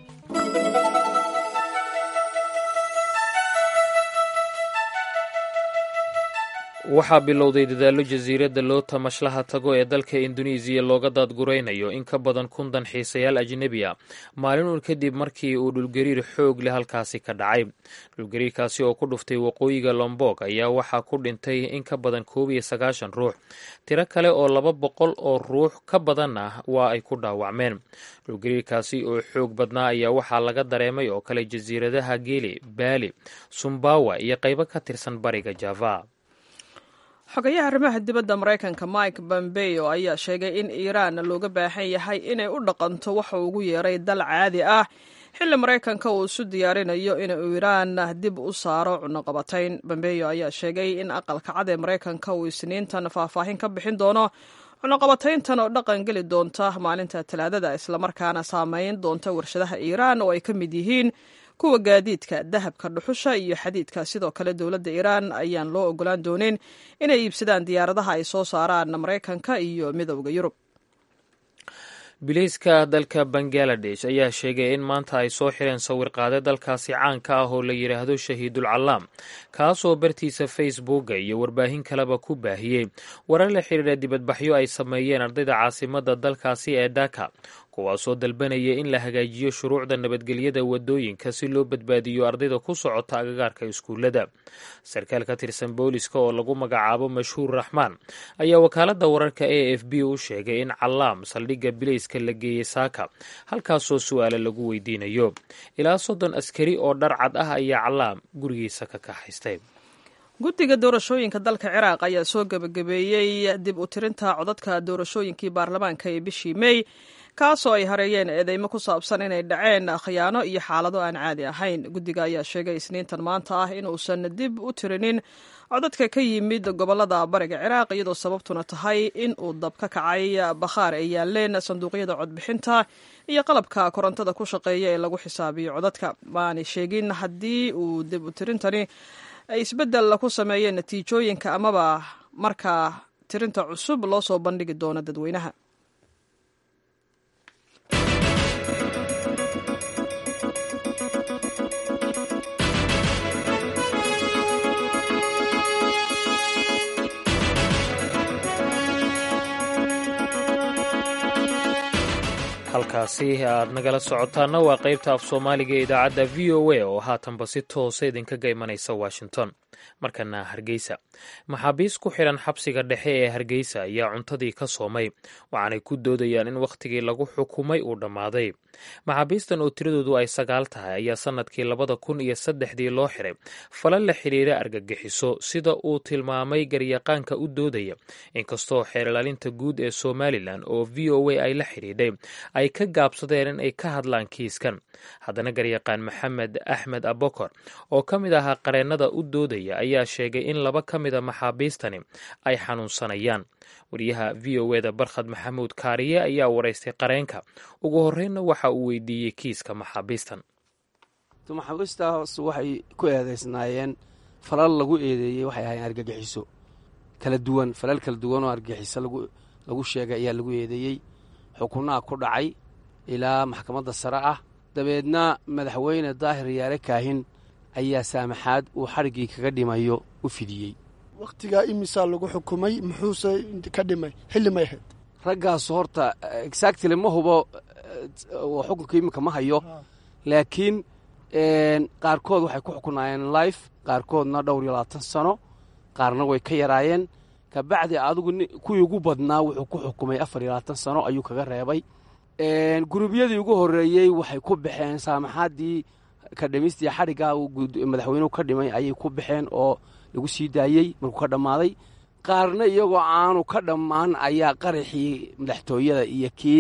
waxaa bilowday dadaallo jasiiradda loo tamashlaha tago ee dalka induneisiya looga daadguraynayo in ka badan 1000 dalxiisayaal ajnebi a maalin uun kadib markii uu dhulgariir xoog leh halkaasi ka dhacay. dhulgariirkaasi oo ku dhuftay waqooyiga lombok ayaa waxaa ku dhintay in ka badan 91 ruux, tiro kale oo 200 oo ruux ka badan ah waa ay ku dhaawacmeen. dhulgariirkaasi oo xoog badnaa ayaa waxaa laga dareemay oo kale jasiiradaha Gili, Bali, Sumbawa iyo qaybo ka tirsan bariga Java. xogayaha arrimaha dibadda maraykanka Mike Pompeo ayaa sheegay in Iiraan looga baahan yahay inay u dhaqanto waxa ugu yeeray dal caadi ah xilli maraykanka uu isu diyaarinayo inuu Iiraan dib u saaro cunaqabatayn. Pompeo ayaa sheegay in aqalka cad ee maraykanka uu isniintan faahfaahin ka bixin doono cunaqabatayntan oo dhaqan geli doonta maalinta Talaadada islamarkaana saameyn doonta warshadaha Iiraan oo ay ka mid yihiin kuwa gaadiidka, dahabka, dhuxusha iyo xadiidka. sidoo kale dowladda Iiraan ayaan loo ogolaan doonin inay iibsadaan diyaaradaha ay soo saaraan Maraykanka iyo midowda Yurub. bilayska dalka Bangladesh ayaa sheegay in maanta ay soo xireen sawirqaade dalkaasi caanka ah oo la yidhaahdo Shahiidul Calaam, kaasoo bartiisa Facebooka iyo warbaahin kaleba ku baahiyey warar la xiriira dibadbaxyo ay sameeyeen ardayda caasimadda dalkaasi ee Dhaka, kuwaasoo dalbanaya in la hagaajiyo shuruucda nabadgelyada wadooyinka si loo badbaadiyo ardayda ku socota agagaarka iskuullada. sarkaal ka tirsan booliska oo lagu magacaabo Mashhuur Raxmaan ayaa wakaaladda wararka AFP u sheegay in Calaam saldhigga bilayska la geeyey Saaka, halkaasoo su'aalo lagu weydiinayo. ilaa 30 askari oo dhar cad ah ayaa Calaam gurigiisa ka kaxaystay. guddiga doorashooyinka dalka Ciraaq ayaa soo gabagabeeyey dib u tirinta codadka doorashooyinkii baarlamaanka ee bishii May, kaasoo ay hareeyeen eedeymo ku saabsan inay dhaceen khiyaano iyo xaalado aan caadi ahayn. guddiga ayaa sheegay isniintan maanta ah inuusan dib u tirinin codadka ka yimid gobolada bariga Ciraaq, iyadoo sababtuna tahay in uu dab ka kacay bakhaar ay yaaleen sanduuqyada codbixinta iyo qalabka korontada ku shaqeeya ee lagu xisaabiyo codadka. maanay sheegin haddii uu dib u tirintani ay isbeddel ku sameeyeen natiijooyinka amaba marka tirinta cusub loo soo bandhigi doono dadweynaha. halkaasi aad nagala socotaana waa qaybta af soomaaliga ee idaacadda v o a oo haatanba si toosa idinkaga imanaysa Washington. markana Hargeysa, maxaabiis ku xiran xabsiga dhexe ee Hargeysa ayaa cuntadii ka soomay, waxaanay ku doodayaan in wakhtigii lagu xukumay uu dhammaaday. maxaabiistan oo tiradoodu ay 9 tahay ayaa sanadkii 2003 loo xiray falal la xiriira argagixiso, sida uu tilmaamay garyaqaanka u doodaya, inkastoo xeer ilaalinta guud ee Somaliland oo v o a ay la xidhiidhay ay ka gaabsadeen in ay ka hadlaan kiiskan. haddana garyaqaan Maxamed Axmed Abokor oo ka mid ahaa qareennada u doodaya ayaa sheegay in 2 ka mida maxaabiistani ay xanuunsanayaan. wariyaha v o eda Barkhad Maxamuud Kaariye ayaa waraystay qareenka. ugu horreynna waxa uu weydiiyey kiiska maxaabiistan. maxaabiistaas waxay ku eedaysnaayeen falal lagu eedeeyey, waxay ahaayeen argagixiso kala duwan, falal kala duwan oo argagixiso lagu sheegay ayaa lagu eedeeyey. xukunaha ku dhacay ilaa maxkamadda sare ah. dabeedna madaxweyne Daahir Yaale Kaahin ayaa saamaxaad uu xariggii kaga dhimayo u fidiyey. wakhtigaa imisaa lagu xukumay, muxuuse ka dhimay, xilli may ahayd? raggaas horta exactly ma hubo, xukunka iminka ma hayo, laakiin qaarkood waxay ku xukunaayeen life, qaarkoodna 20 sano, qaarna way ka yaraayeen. kabacdi adigu kuwii ugu badnaa wuxuu ku xukumay 24 sano ayuu kaga reebay. gurubyadii ugu horreeyey waxay ku baxeen saamaxaaddii ka dhimistii xadhiggaa madaxweynuhu ka dhimay ayay ku baxeen oo lagu sii daayey markuu ka dhammaaday. qaarna iyagoo aanu ka dhammaan ayaa qaraxii madaxtooyada iyo kii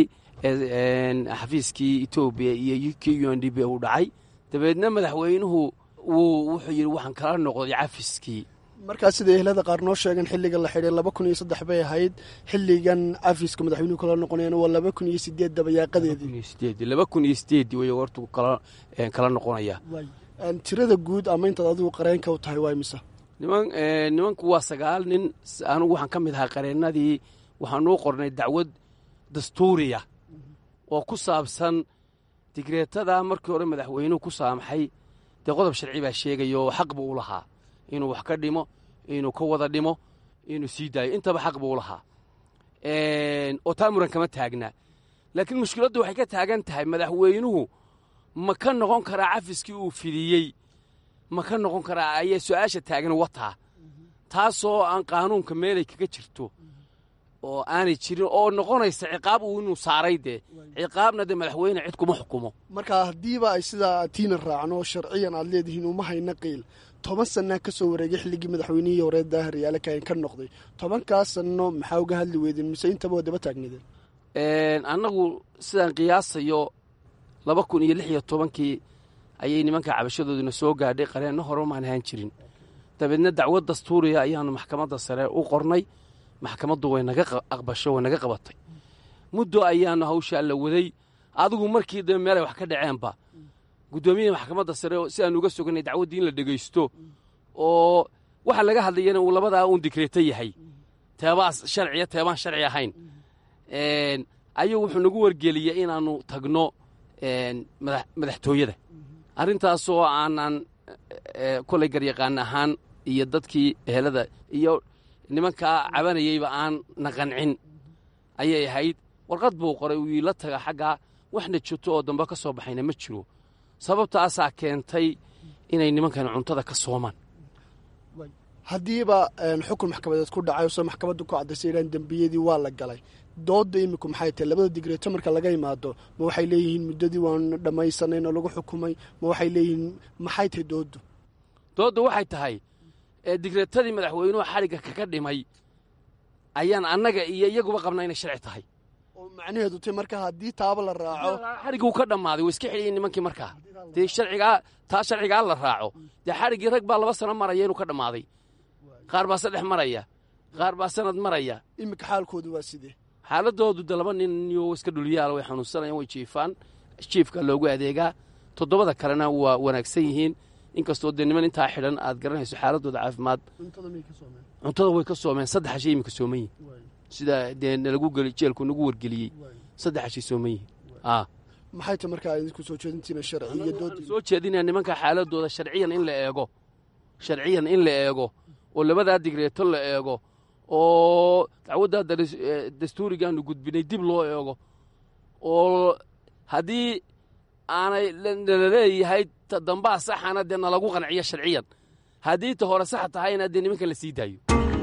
xafiiskii Etoobiya iyo kii UNDP u dhacay. dabeedna madaxweynuhu wuxuu yidhi waxaan kala noqday cafiskii markaa sida ehlada qaar noo sheegan xilligan la xidhay 2003 bay ahayd, xilligan cafiska madaxweynuhu kala noqonayana waa 2008 dabayaaqadeedii. 2008 way hortu kala noqonaya. tirada guud ama intaad adigu qareenka u tahay waa imisa? nimanku waa 9 nin. anigu waxaan ka mid ahaa qareennadii. waxaan u qornay dacwad dastuuriya oo ku saabsan digreetada markii hore madaxweynuhu ku saamaxay. dee qodob sharci baa sheegayo xaq buu u lahaa inuu wax ka dhimo, inuu ka wada dhimo, inuu sii daayo, intaba xaq buu u lahaa. oo taa muran kama taagna. laakiin mushkiladdu waxay ka taagan tahay madaxweynuhu ma ka noqon karaa cafiskii uu fidiyey, ma ka noqon karaa ayay su-aasha taagan wataa, taasoo aan qaanuunka meelay kaga jirto oo aanay jirin, oo noqonaysa ciqaab uu inuu saaray. dee ciqaabna dee madaxweyne cid kuma xukumo. marka haddiiba ay sidaa tiina raacno sharciyan aad leedihiin uma hayna qiil 10 sanaa ka soo wareegay xilligii madaxweynihii hore daahir yaale kayn ka noqday. 10kaas sano maxaa uga hadli weydeen mise intaba waa daba taagneedeen? annagu sidaan qiyaasayo 2016 ayay nimanka cabashadooduna soo gaadhay. qareenno hore maan ahaan jirin. dabeedna dacwad dastuuriya ayaanu maxkamadda sare u qornay. maxkamaddu way naga aqbasho, way naga qabatay. muddo ayaanu hawshaa la waday. adigu markii dambe meelay wax ka dhaceenba guddoomiyaha maxkamadda sare si aan uga soganay dacwaddii in la dhegaysto oo waxa laga hadlayana uu labadaa uun digreeto yahay, teebaa sharciya teebaan sharci ahayn. ayuu wuxuu nagu wargeliyey inaannu tagno madaxtooyada. arrintaasoo aanan kolay garyaqaan ahaan iyo dadkii ehelada iyo nimankaa cabanayeyba aan naqancin ayay ahayd. warqad buu qoray uu iila taga xaggaa, waxna jirto oo dambe ka soo baxayna ma jiro. sababtaasaa keentay inay nimankan cuntada ka soomaan. haddiiba xukun maxkamadeed ku dhacay soo maxkamaddu ku caddaysay inaan dembiyadii waa la galay, doodda iminku maxay tahay? labada digreeto marka laga imaado ma waxay leeyihiin muddadii waan dhammaysanayn oo lagu xukumay, ma waxay leeyihiin maxay tahay dooddu? dooddu waxay tahay digreetadii madaxweynuhu xadhigga kaga dhimay ayaan annaga iyo iyaguba qabnaa inay sharci tahay. oo macnaheedu tay marka haddii taaba la raaco xadhigguu ka dhammaaday, way iska xidhiyeen nimankii markaa. dee sharcigaa la raaco, dee xadhiggii rag baa 2 sano maraya inuu ka dhammaaday, qaar baa 3 maraya, qaar baa sanad maraya. iminka xaalkoodu waa sidee? xaaladoodu de 2 nin iyo iska dhulyaala way xanuunsanayaan, way jiifaan. jiifka loogu adeegaa. 7 kalena waa wanaagsan yihiin, inkastoo dee niman intaa xidhan aad garanayso xaaladooda caafimaad. cuntada way ka soomeen. 3 cashay iminka sooman yihin, sida dee jeelku nagu wargeliyey. 3 cashay sooman yihin. maxay tahay markaa idinku soo jeedintiina sharciyo doodii? soo jeedinaya nimanka xaaladooda sharciyan in la eego oo labadaa digreeto la eego oo dacwaddaa dastuurigaanu gudbinay dib loo eego, oo haddii aanay nalaleeyahay ta dambaa saxana dee nalagu qanciyo sharciyan, haddii ta hore sax tahayna dee nimankan la sii daayo.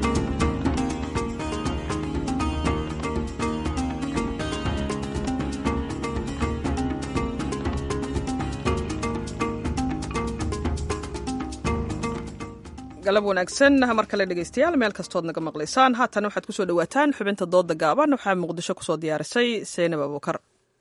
galab wanaagsan mar kale dhegaystayaal, meel kastood naga maqlaysaan. haatan waxaad ku soo dhowaataan xubinta doodda gaaban. waxaa muqdisho ku soo diyaarisay Seynab Abuukar.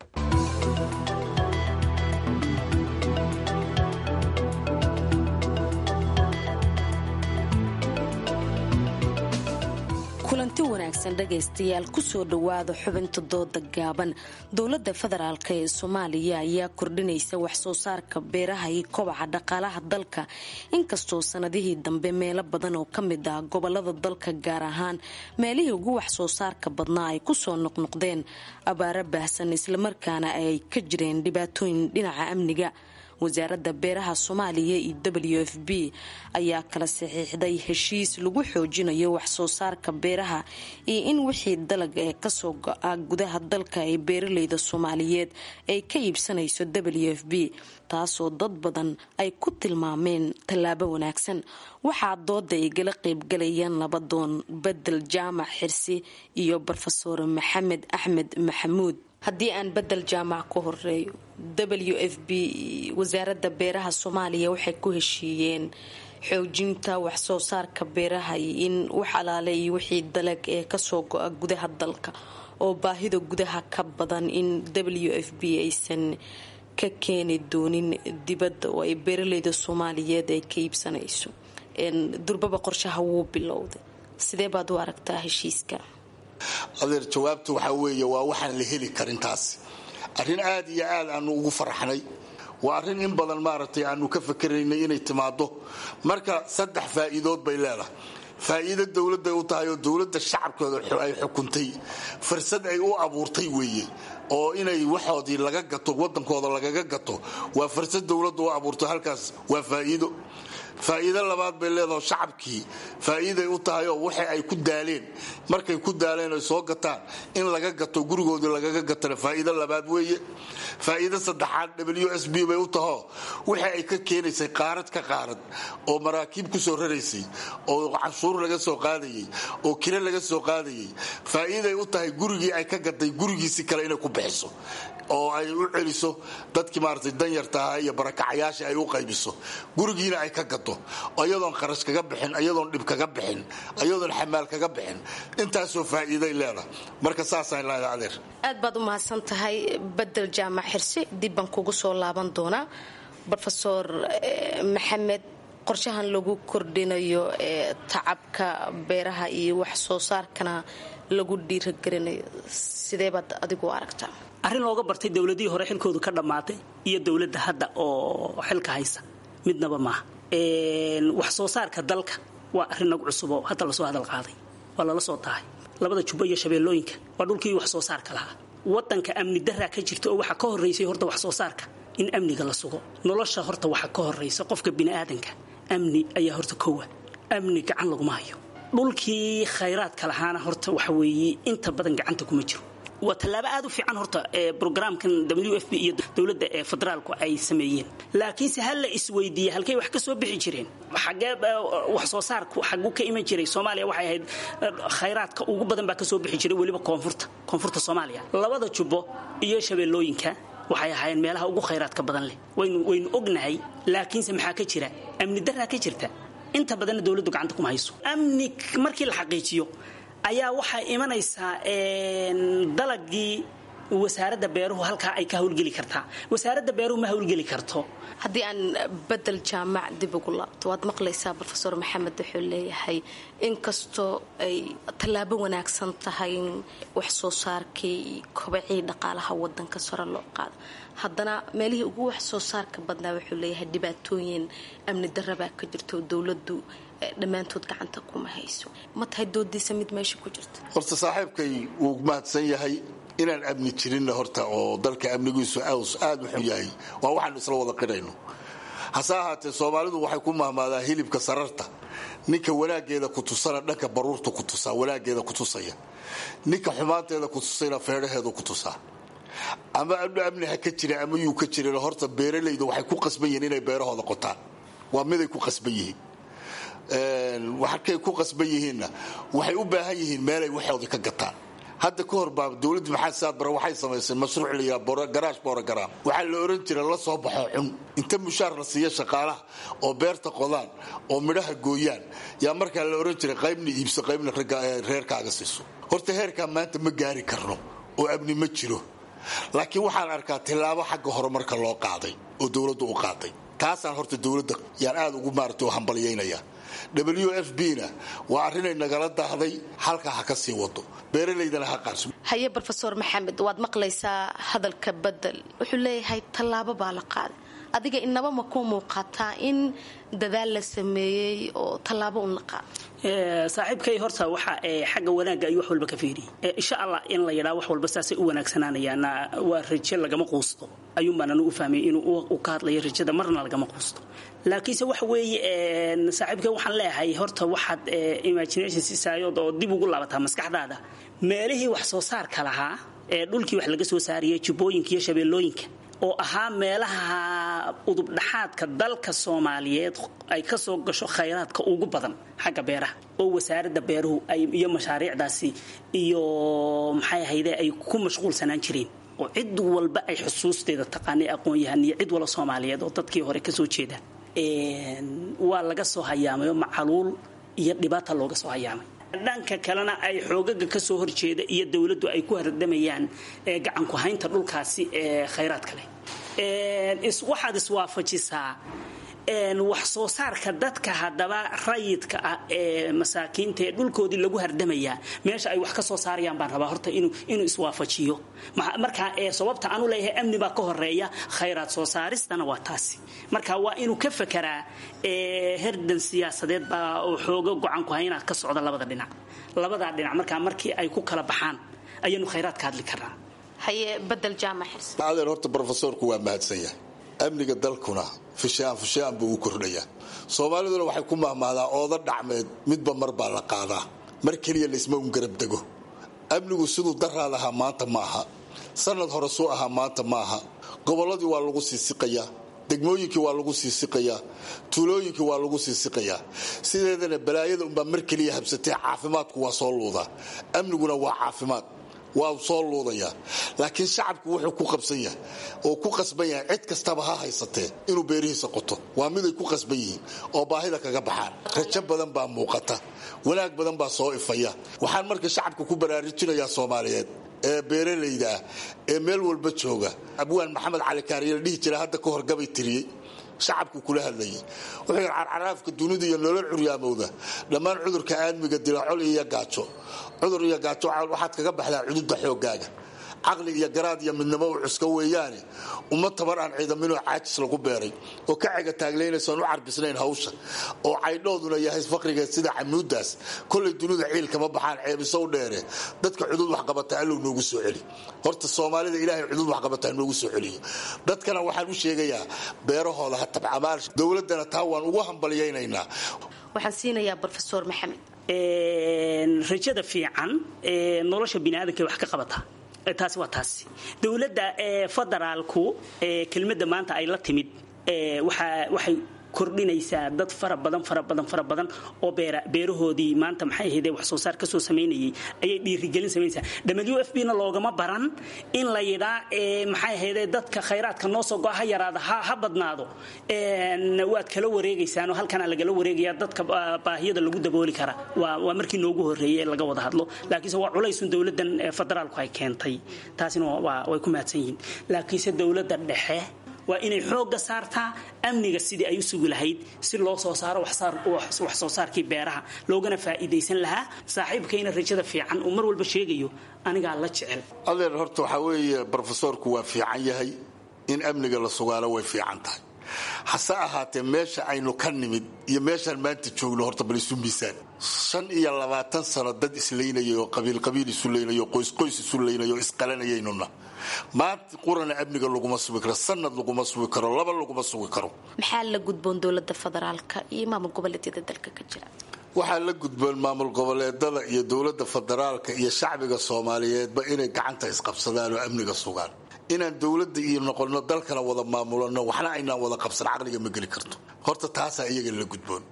kulanti wanaagsan dhegaystayaal, kusoo dhowaada xubinta dooda gaaban. dowladda federaalk ee soomaaliya ayaa kordhinaysa waxsoo saarka beeraha iyo kobaca dhaqaalaha dalka, inkastoo sanadihii dambe meelo badan oo kamid ah gobolada dalka gaar ahaan meelihii ugu waxsoo saarka badnaa ay kusoo noqnoqdeen abaaro baahsan, islamarkaana ay ka jireen dhibaatooyin dhinaca amniga. wasaaradda beeraha soomaaliya iyo WFP ayaa kala saxiixday heshiis lagu xoojinayo waxsoo saarka beeraha iyo in wixii dalag ee kasoo go-a gudaha dalka ee beeraleyda soomaaliyeed ay ka iibsanayso WFP, taasoo dad badan ay ku tilmaameen tallaabo wanaagsan. waxaa dooda ay gala qaybgalayaan labadoon Bedel Jaamac Xirsi iyo Brofesor Maxamed Axmed Maxamuud. haddii aan Bedel Jaamac ku horeeyo, WFP wasaaradda beeraha soomaaliya waxay ku heshiiyeen xoojinta waxsoo saarka beeraha iyo in wax alaale iyo wixii dalag ee kasoo go-a gudaha dalka oo baahida gudaha ka badan in WFP aysan ka keeni doonin dibadda oo ay beeraleyda soomaaliyeed ay ka iibsanayso. durbaba qorshaha wuu bilowday sidee baad u aragtaa heshiiska adeer jawaabta waxaa weeye waa waxaan la heli karin taas arrin aad iyo aad aanu ugu faraxnay waa arrin in badan maaragtay aanu ka fakeraynay inay timaado marka 3 faa'iidood bay leedahay faa'iido dawladda u tahay oo dawladda shacabkooda ay xukuntay fursad ay u abuurtay weeye oo inay waxoodii laga gato wadankooda lagaga gato waa fursad dawladda u abuurtay halkaas waa faa'iido labaad bay leedahay shacabkii faa'iiday u tahay oo waxa ay ku daaleen markay ku daaleen ay soo gataan in laga gato gurigoodii lagaga gatana faa'iido labaad weeye faa'iido saddexaad WSB bay u tahay waxa ay ka keenaysay qaarad oo maraakiib ku soo raraysay oo cashuur laga soo qaadayay oo kire laga soo qaadayay faa'iiday u tahay gurigii ay ka gaday gurigiisi kale inay ku bixiso oo ay u celiso dadkii maartay danyarta ah iyo barakacayaasha ay u qaybiso gurigiina ay ka gato ayadoon kharash kaga bixin ayadoon dhib kaga bixin ayadoon xamaal kaga bixin intaasoo faa'iiday leedahay marka saasaan leedahay adeer aad baad u mahadsan tahay Bedel Jaamac Xirsi dib baan kugu soo laaban doonaa Professor Maxamed qorshahan lagu kordhinayo tacabka beeraha iyo wax soo saarkana lagu dhiirigelinayo sidee baad adigu aragtaa arrin looga bartay dawladii hore xilkoodu ka dhamaatay iyo dawladda hadda oo xilka haysa midnaba ma wax soo saarka dalka waa arrin nagu cusub oo hadda la soo hadal qaaday waa la soo tahay labada jubbo iyo shabeellooyinka waa dhulkii wax soo saarka lahaa wadanka amni darra ka jirto oo waxa ka horeysay horta wax soo saarka in amniga la sugo nolosha horta waxa ka horeysa qofka bini'aadanka amni ayaa horta koowa amni gacan lagu maayo dhulkii khayraadka lahaana horta waxa weeye inta badan gacanta kuma jiro waa tallaabo aad u fiican horta programkan WFP iyo dawladda federaalku ay sameeyeen laakiin se hal la isweydiiyay halkay wax ka soo bixi jireen xagee wax soo saarku xagu ka iman jiray Soomaaliya waxay ahayd khayraadka ugu badan baa ka soo bixi jiray waliba koonfurta Soomaaliya labada jubbo iyo shabeellooyinka waxay ahaayeen meelaha ugu khayraadka badan leh waynu ognahay laakiin se maxaa ka jira amni darra ka jirta inta badan dawladdu gacanta kuma hayso amni markii la xaqiijiyo ayaa waxa imanaysaa dalagii wasaaradda beeruhu halkaa ay ka hawlgeli kartaa wasaaradda beeruhu ma hawlgeli karto haddii aan Bedel Jaamac dib ugu laabto waad maqlaysaa Professor Maxamed wuxuu leeyahay inkastoo ay tallaabo wanaagsan tahay wax soo saarkii kobcii dhaqaalaha wadanka sare loo qaado haddana meelihii ugu wax soo saarka badnaa wuxuu leeyahay dhibaatooyin amni darro baa ka jirto dawladdu dhammaantood gacanta kuma hayso ma tahay doodiisa mid meesha ku jirta horta saaxiibkay wuu mahadsan yahay inaan amni jirin horta oo dalka amnigiisu aad u xun yahay waa waxaan isla wada qirayno hase ahaatee Soomaalidu waxay ku mahmaadaa hilibka sararta ninka wanaageeda ku tusana dhanka baruurta ku tusaa wanaageeda ku tusaya ninka xumaanteeda ku tusayna feeraheedu ku tusaa ama amni ha ka jira ama yuu ka jirin horta beeralaydu waxay ku qasban yihiin inay beerahooda qotaan waa mid ay ku qasban yihiin waxay ku qasban yihiinna waxay u baahan yihiin meel ay waxooda ka gataan hadda ka hor baa dawladda maxamed saad bare waxay samaysay mashruuc la yiraahdo garaash program waxa la oran jiray la soo baxo xun inta mushaar la siiyo shaqaalaha oo beerta qodaan oo midhaha gooyaan yaa markaa la oran jiray qaybna iibso qaybna reerkaaga siiso horta heerka maanta ma gaari karno oo amni ma jiro laakiin waxaan arkaa tilaabo xagga horumarka loo qaaday oo dawladdu u qaaday taasaan horta dawladda yaan aad ugu maartay oo hambalyeynaya WFP-na waa arrinay nagala daahday halkaa ha ka sii wado beeralaydana ha qaarso haye Professor Maxamed waad maqlaysaa hadalka Bedel wuxuu leeyahay tallaabo baa la qaaday adiga inaba ma ku muuqataa in dadaal la sameeyay oo tallaabo u naqaa saaxiibkay horta waxa xagga wanaaga ay wax walba ka fiiriyay insha Allah in la yiraahdo wax walba saasay u wanaagsanaanayaan waa rajo lagama quusto ayuu baan u fahmay inuu u ka hadlayo rajada marna lagama quusto laakiinse wax weeye saaxiibkay waxaan leeyahay horta waxaad imagination sisaayod oo dib ugu laabataa maskaxdaada meelihii wax soo saarka lahaa dhulkii wax laga soo saariyay jubooyinka iyo shabeellooyinka oo ahaa meelaha udub dhaxaadka dalka Soomaaliyeed ay ka soo gasho khayraadka ugu badan xagga beeraha oo wasaaradda beeruhu ay iyo mashaariicdaasi iyo maxay ahaydee ay ku mashquulsanaan jireen oo cid walba ay xusuusteeda taqaanay aqoon yahan iyo cid wala Soomaaliyeed oo dadkii hore ka soo jeeda waa laga soo hayaamay macaluul iyo dhibaato looga soo hayaamay dhanka kalena ay xoogaga ka soo horjeeda iyo dawladdu ay ku hardamayaan gacan ku haynta dhulkaasi khayraadka leh waxaad iswaafajisaa wax soo saarka dadka haddaba rayidka ah ee masaakiinta ee dhulkoodii lagu hardamayaa meesha ay wax ka soo saarayaan baan rabaa horta inuu iswaafajiyo marka sababta aanu leeyahay amni baa ka horeeya khayraad soo saaristana waa taasi marka waa inuu ka fekeraa herdan siyaasadeed baa oo xooga go'aan ku hayna ka socda labada dhinac marka markii ay ku kala baxaan ayanu khayraad ka hadli karnaa haye badal jaamaxis adeer horta professorku waa mahadsan yahay amniga dalkuna fishaan buu u kordhayaa soomaaliduna waxay ku mahmaadaa ooda dhacmeed midba mar baa la qaadaa mar keliya laysma un garab dego amnigu siduu daraa lahaa maanta maaha sanad hore suu ahaa maanta maaha gobolladii waa lagu sii siqayaa degmooyinkii waa lagu sii siqayaa tuulooyinkii waa lagu sii siqayaa sideedana balaayada unbaa mar keliya habsatee caafimaadku waa soo luudaa amniguna waa caafimaad waa soo luudayaa laakiin shacabku wuxuu ku qabsan yahay oo ku qasban yahay cid kastaba ha haysatee inuu beerihiisa qoto waa miday ku qasban yihiin oo baahida kaga baxaan rajo badan baa muuqata wanaag badan baa soo ifaya waxaan marka shacabka ku baraarujinayaa soomaaliyeed ee beeralayda ah ee meel walba jooga abwaan maxamed cali kaariye la dhihi jira hadda ka hor gabay tiriyey shacabku kula hadlayay wuxuu yidhi carcaraafka dunida iyo nolol curyaamowda dhammaan cudurka aadmiga dilacol iyo gaajo cudur iyo gaajo waxaad kaga baxdaa cududa xoogaaga caqli iyo garaad iyo midnimo u cuska weeyaane uma tabar aan ciidaminoo caajis lagu beeray oo ka cega taaglaynaysoon u carbisnayn hawsha oo caydhooduna yahay faqrigeed sida camuudaas kollay dunida ciil kama baxaan ceebisow dheere dadka cudud waxqabata allow noogu soo celi horta soomaalida ilaahay cudud waxqabata noogu soo celiyo dadkana waxaan u sheegayaa beerahooda ha tabcamaal dowladana taa waan ugu hambalyaynaynaa waxaan siinayaa professor maxamed rajada fiican nolosha bini'aadamka wax ka qabata taasi waa taasi dowladda federaalku kelmadda maanta ay la timid waxay kordhinaysaa dad fara badan oo beerahoodii maanta maxay ahayd wax soo saar ka soo sameynayay ayay dhiirigelin sameynaysaa WFP na loogama baran in la yidhaa maxay ahayd dadka khayraadka noo soo go'a ha yaraada ha badnaado waad kala wareegaysaan oo halkan lagala wareegayaa dadka baahiyada lagu dabooli kara waa markii noogu horeeyay laga wada hadlo laakiinse waa culaysun dowladdan federaalku ay keentay taasina way ku mahadsan yihiin laakiinse dowladda dhexe waa inay xooga saartaa amniga sidii ay u sugi lahayd si loo soo saaro wax soo saarkii beeraha loogana faa'iidaysan lahaa saaxiibkayna rajada fiican uu mar walba sheegayo anigaa la jecel adeer horta waxaa weeye professorku waa fiican yahay in amniga la sugaalo way fiican tahay hase ahaatee meesha aynu ka nimid iyo meeshaan maanta joogno horta bal isu miisaan 25 sano dad islaynayo oo qabiil isu laynayo qoys isu laynayo isqalanayaynuna maanta qurana amniga laguma sugi karo sanad laguma sugi karo laba laguma sugi karo maxaa la gudboon dowladda federaalka iyo maamul goboleedyada dalka ka jira waxaa la gudboon maamul goboleedada iyo dowladda federaalka iyo shacbiga Soomaaliyeedba inay gacanta isqabsadaan oo amniga sugaan inaan dowladda iyo noqono dalkana wada maamulano waxna aynaan wada qabsan aqliga ma geli karto horta taasa iyaga la gudboon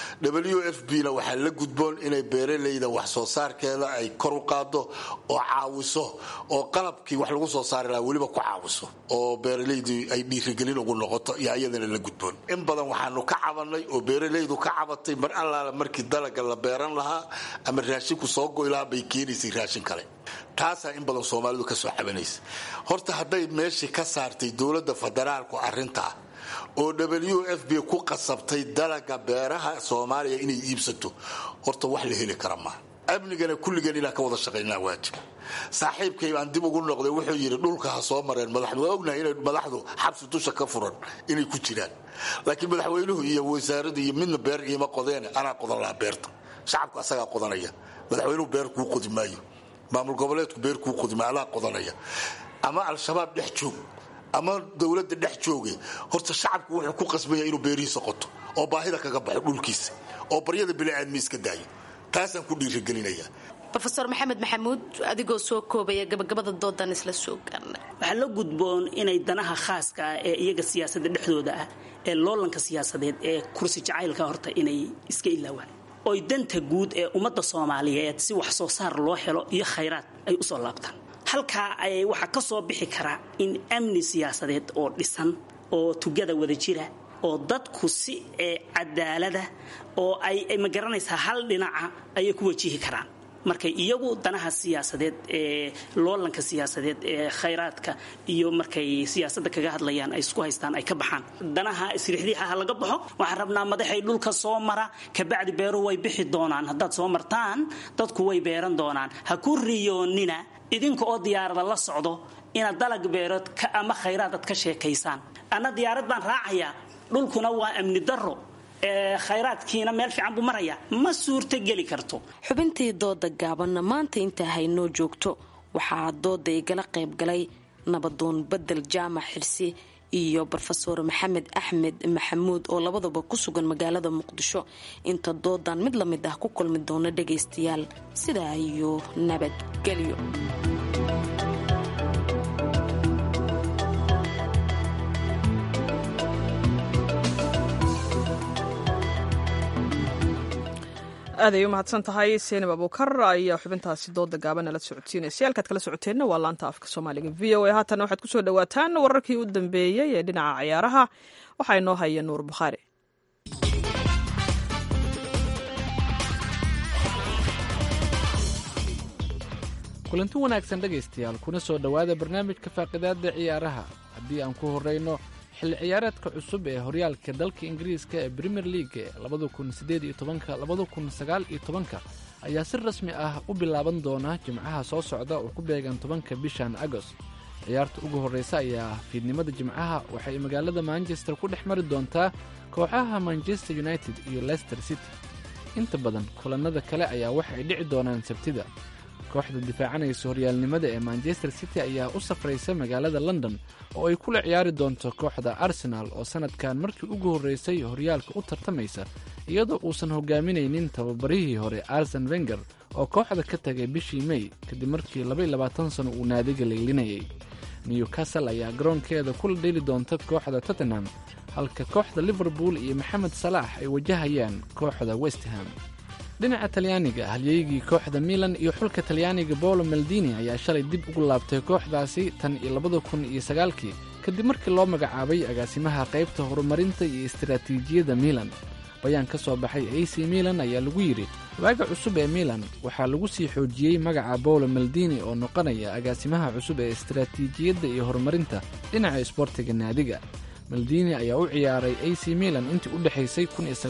WFP na waxaa la gudboon inay beeralayda wax soo saarkeeda ay kor u qaado oo caawiso oo qalabkii wax lagu soo saari lahaa weliba ku caawiso oo beeralaydu ay dhiirigelin ugu noqoto iyo ayadana la gudboon in badan waxaanu ka cabanay oo beeralaydu ka cabatay mar allaala markii dalaga la beeran lahaa ama raashinku soo go'i lahaa bay keenaysay raashin kale taasaa in badan Soomaalidu ka soo cabanaysa horta hadday meeshii ka saartay dowladda federaalku arrintaa oo WFP ku qasabtay dalaga beeraha Soomaaliya inay iibsato horta wax la heli kara ma amnigana kulligan ila ka wada shaqeynaa waajib saaxiibkay aan dib ugu noqday wuxuu yiri dhulka ha soo mareen madaxdu ognahay inay madaxdu xabsi dusha ka furan inay ku jiraan laakiin madaxweynuhu iyo wasaaraddu iyo midna beer ima qodeen ana qodan la beerta shacabku asaga qodanaya madaxweynuhu beer ku qodi maayo maamul goboleedku beer ku qodi ma ala qodanaya ama al-shabaab dhex joog ama dowladda dhex joogay horta shacabku wuxuu ku qasbaya inuu beerihiisa qoto oo baahida kaga baxo dhulkiisa oo baryada bini'aadmi iska daayo taasaan ku dhiirigelinayaa professor maxamed maxamuud adigoo soo koobaya gabagabada doodan isla soo gaarnay waxaa la gudboon inay danaha khaaska ah ee iyaga siyaasadda dhexdooda ah ee loolanka siyaasadeed ee kursi jacaylka horta inay iska ilaawaan oo danta guud ee ummadda Soomaaliyeed si wax soo saar loo helo iyo khayraad ay u soo laabtaan halka ay waxa ka soo bixi kara in amni siyaasadeed oo dhisan oo tugada wada jira oo dadku si cadaalada oo ay ma garanaysaa hal dhinaca ay ku wajihi karaan markay iyagu danaha siyaasadeed ee loolanka siyaasadeed ee khayraadka iyo markay siyaasadda kaga hadlayaan ay isku haystaan ay ka baxaan danaha isriixdiixa laga baxo waxaan rabnaa madaxay dhulka soo mara kabacdi beeruhu way bixi doonaan haddaad soo martaan dadku way beeran doonaan ha ku riyoonina idinka oo diyaarada la socdo inaad dalag beerood ama khayraad aad ka sheekaysaan anna diyaarad baan raacayaa dhulkuna waa amni darro khayraadkiina meel fiican buu maraya ma suurta geli karto. xubintii dooda gaabanna maanta intaa haynoo joogto waxaa dooda igala qayb galay nabadoon bedel jaamac xirsi iyo brofesor maxamed axmed maxamuud oo labadaba ku sugan magaalada muqdisho. inta doodan mid la mid ah ku kulmi doona dhagaystayaal sidaa iyo nabadgelyo. aaday u mahadsan tahay seenab abuukar ayaa xubintaasi dooda gaaban nala socodsiinaysa halkaad kala socoteenna waa laanta afka soomaaliga v o a haatana waxaad kusoo dhawaataan wararkii u dambeeyey ee dhinaca ciyaaraha waxaa inoo haya nuur bukhaari. kulanti wanaagsan dhegaystayaal kuna soo dhowaada barnaamijka faaqidaada ciyaaraha. haddii aan ku horrayno xilli ciyaareedka cusub ee horyaalka dalka ingiriiska ee premier league ayaa si rasmi ah u bilaaban doona jimcaha soo socda oo ku beegan 10 bishan agost. ciyaarta ugu horraysa ayaa fiidnimada jimcaha waxay magaalada manchester ku dhex mari doontaa kooxaha manchester united iyo leicester city. inta badan kulannada kale ayaa waxay dhici doonaan sabtida. kooxda difaacanaysa horyaalnimada ee manchester city ayaa u safraysa magaalada london oo ay kula ciyaari doonto kooxda arsenal oo sanadkan markii ugu horraysay horyaalka u tartamaysa iyadoo uusan hogaaminaynin tababarihii hore arsen wenger oo kooxda ka tagay bishii may kadib markii 22 sano uu naadiga leylinayay. newcastle ayaa garoonkeeda kula dheli doonta kooxda tottenham halka kooxda liverpool iyo maxamed salaax ay wajahayaan kooxda westham. dhinaca talyaaniga halyeygii kooxda milan iyo xulka talyaaniga bolo maldini ayaa shalay dib ugu laabtay kooxdaasi tan iyo 2009 kadib markii loo magacaabay agaasimaha qaybta horumarinta iyo istaraatiijiyadda milan. bayaan ka soo baxay AC milan ayaa lagu yidhi waaga cusub ee milan waxaa lagu sii xoojiyey magaca bolo maldini oo noqonaya agaasimaha cusub ee istaraatiijiyadda iyo horumarinta dhinaca isboortiga naadiga. maldini ayaa u ciyaaray AC milan intii u dhexaysay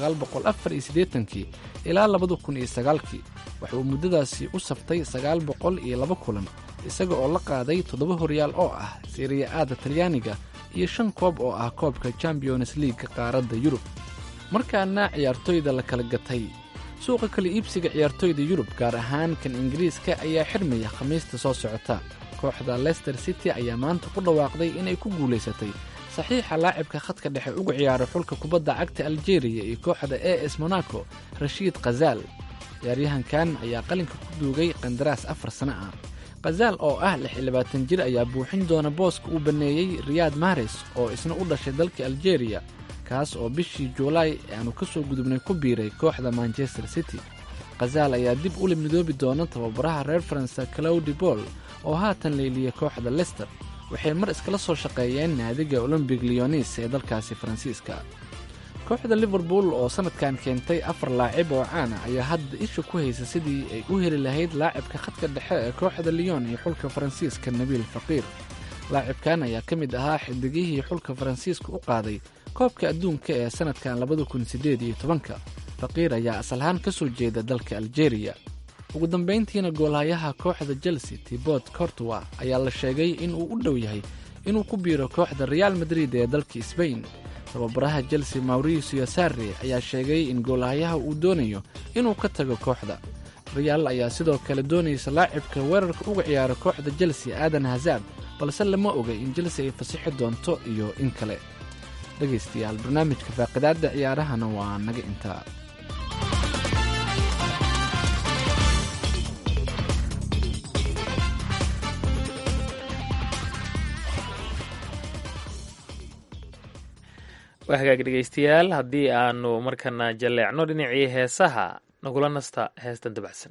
1984 ilaa 2009 waxa uu muddadaasi u saftay 902 kulan isaga oo la qaaday 7 horyaal oo ah Serie A-da Talyaaniga iyo 5 koob oo ah koobka Champions League qaaradda Yurub. markaana ciyaartoyda la kala gatay suuqa kala iibsiga ciyaartoyda Yurub gaar ahaan kan Ingiriiska ayaa xirmaya Khamiista soo socota. kooxda Leicester City ayaa maanta ku dhawaaqday inay ku guuleysatay saxiixa laacibka khadka dhexe ugu ciyaara xulka kubadda cagta Algeria iyo kooxda AS Monaco Rashid Ghazal. ciyaaryahankan ayaa qalinka ku duugay qandaraas 4 sano ah. Ghazal oo ah 26 jir ayaa buuxin doona booska uu baneeyay Riyad Mahrez oo isna u dhashay dalka Algeria kaas oo bishii Juulaay aanu ka soo gudubnay ku biiray kooxda Manchester City. Ghazal ayaa dib u midoobi doona tababaraha reer Faransa Claude Ball oo haatan leeliyay kooxda Leicester. waxay mar iskala soo shaqeeyeen naadiga Olympic Lyonnais ee dalkaasi Faransiiska. kooxda Liverpool oo sanadkan keentay 4 laacib oo caan ah ayaa hadda isha ku haysa sidii ay u heli lahayd laacibka khadka dhexe ee kooxda Lyon iyo xulka Faransiiska Nabil Faqir. laacibkan ayaa ka mid ahaa xidigihii xulka Faransiiska u qaaday koobka adduunka ee sanadkan 2018. Faqir ayaa asal ahaan ka soo jeeda dalka Algeria. ugu dambayntiina goolhayaha kooxda Chelsea Thibaut Courtois ayaa la sheegay in uu u dhow yahay inuu ku biiro kooxda Real Madrid ee dalka Spain. tababaraha Chelsea Mauricio Sarri ayaa sheegay in goolhayaha uu doonayo inuu ka tago kooxda. Real ayaa sidoo kale doonaysa laacibka weerarka uga ciyaara kooxda Chelsea Eden Hazard balse lama oga in Chelsea ay fasixi doonto iyo in kale. dhagaystayaal barnaamijka faaqidaada ciyaarahana waa naga intaa. waa hagaag dhegaystayaal haddii aanu markana jalleecno dhinacii heesaha nagula nasta heestan dabacsan.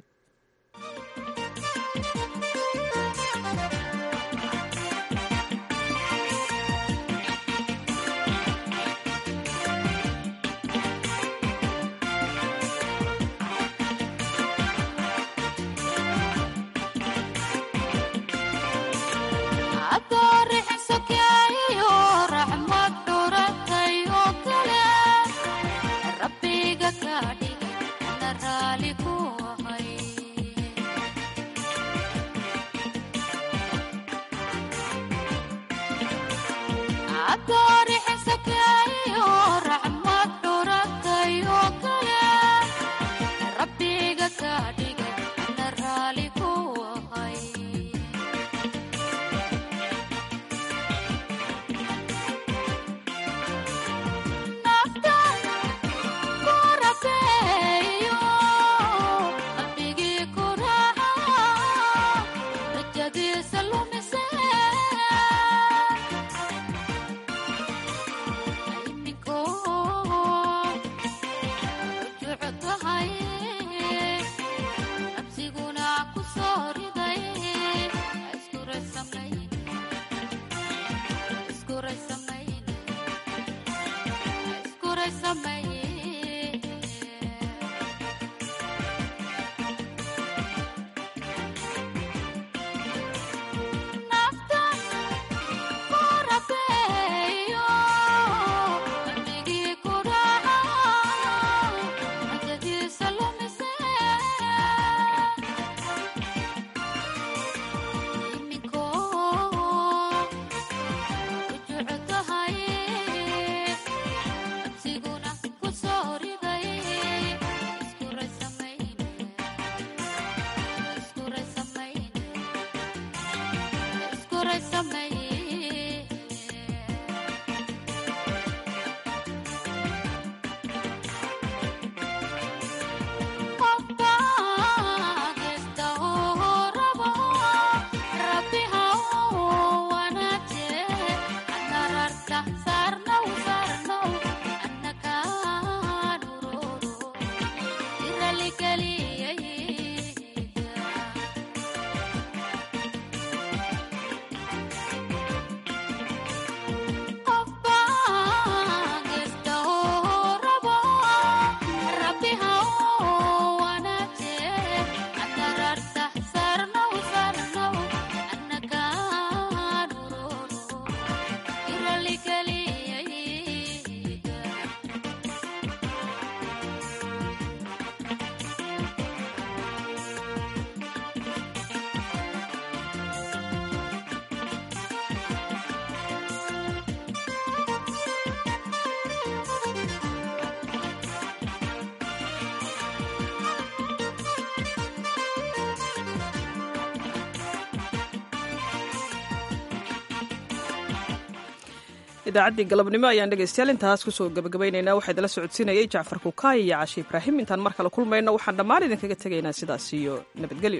idaacaddii galabnimo ayaan dhegaystayaal intaas kusoo gabagabaynaynaa waxaa idinla socodsiinayay jacfar kukaay iyo cashi ibraahim intaan mar kale kulmayno waxaan dhammaan idinkaga tegaynaa sidaas iyo nabadgelyo.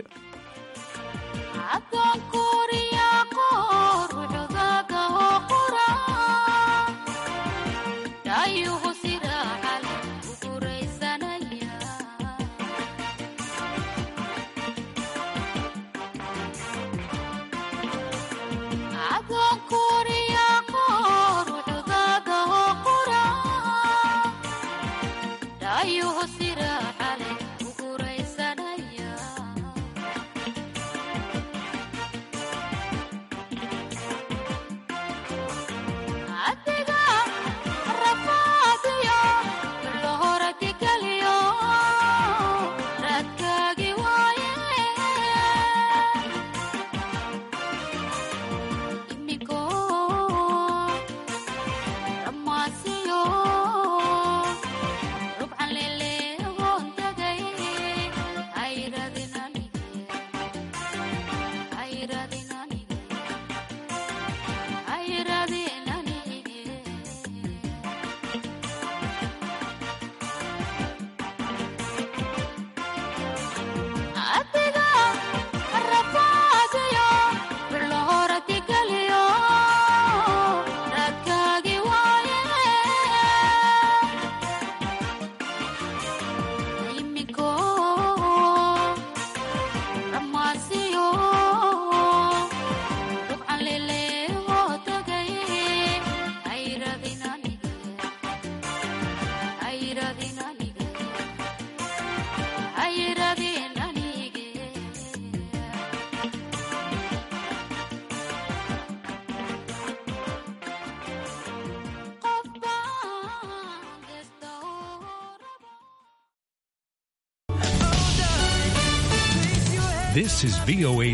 This is VOA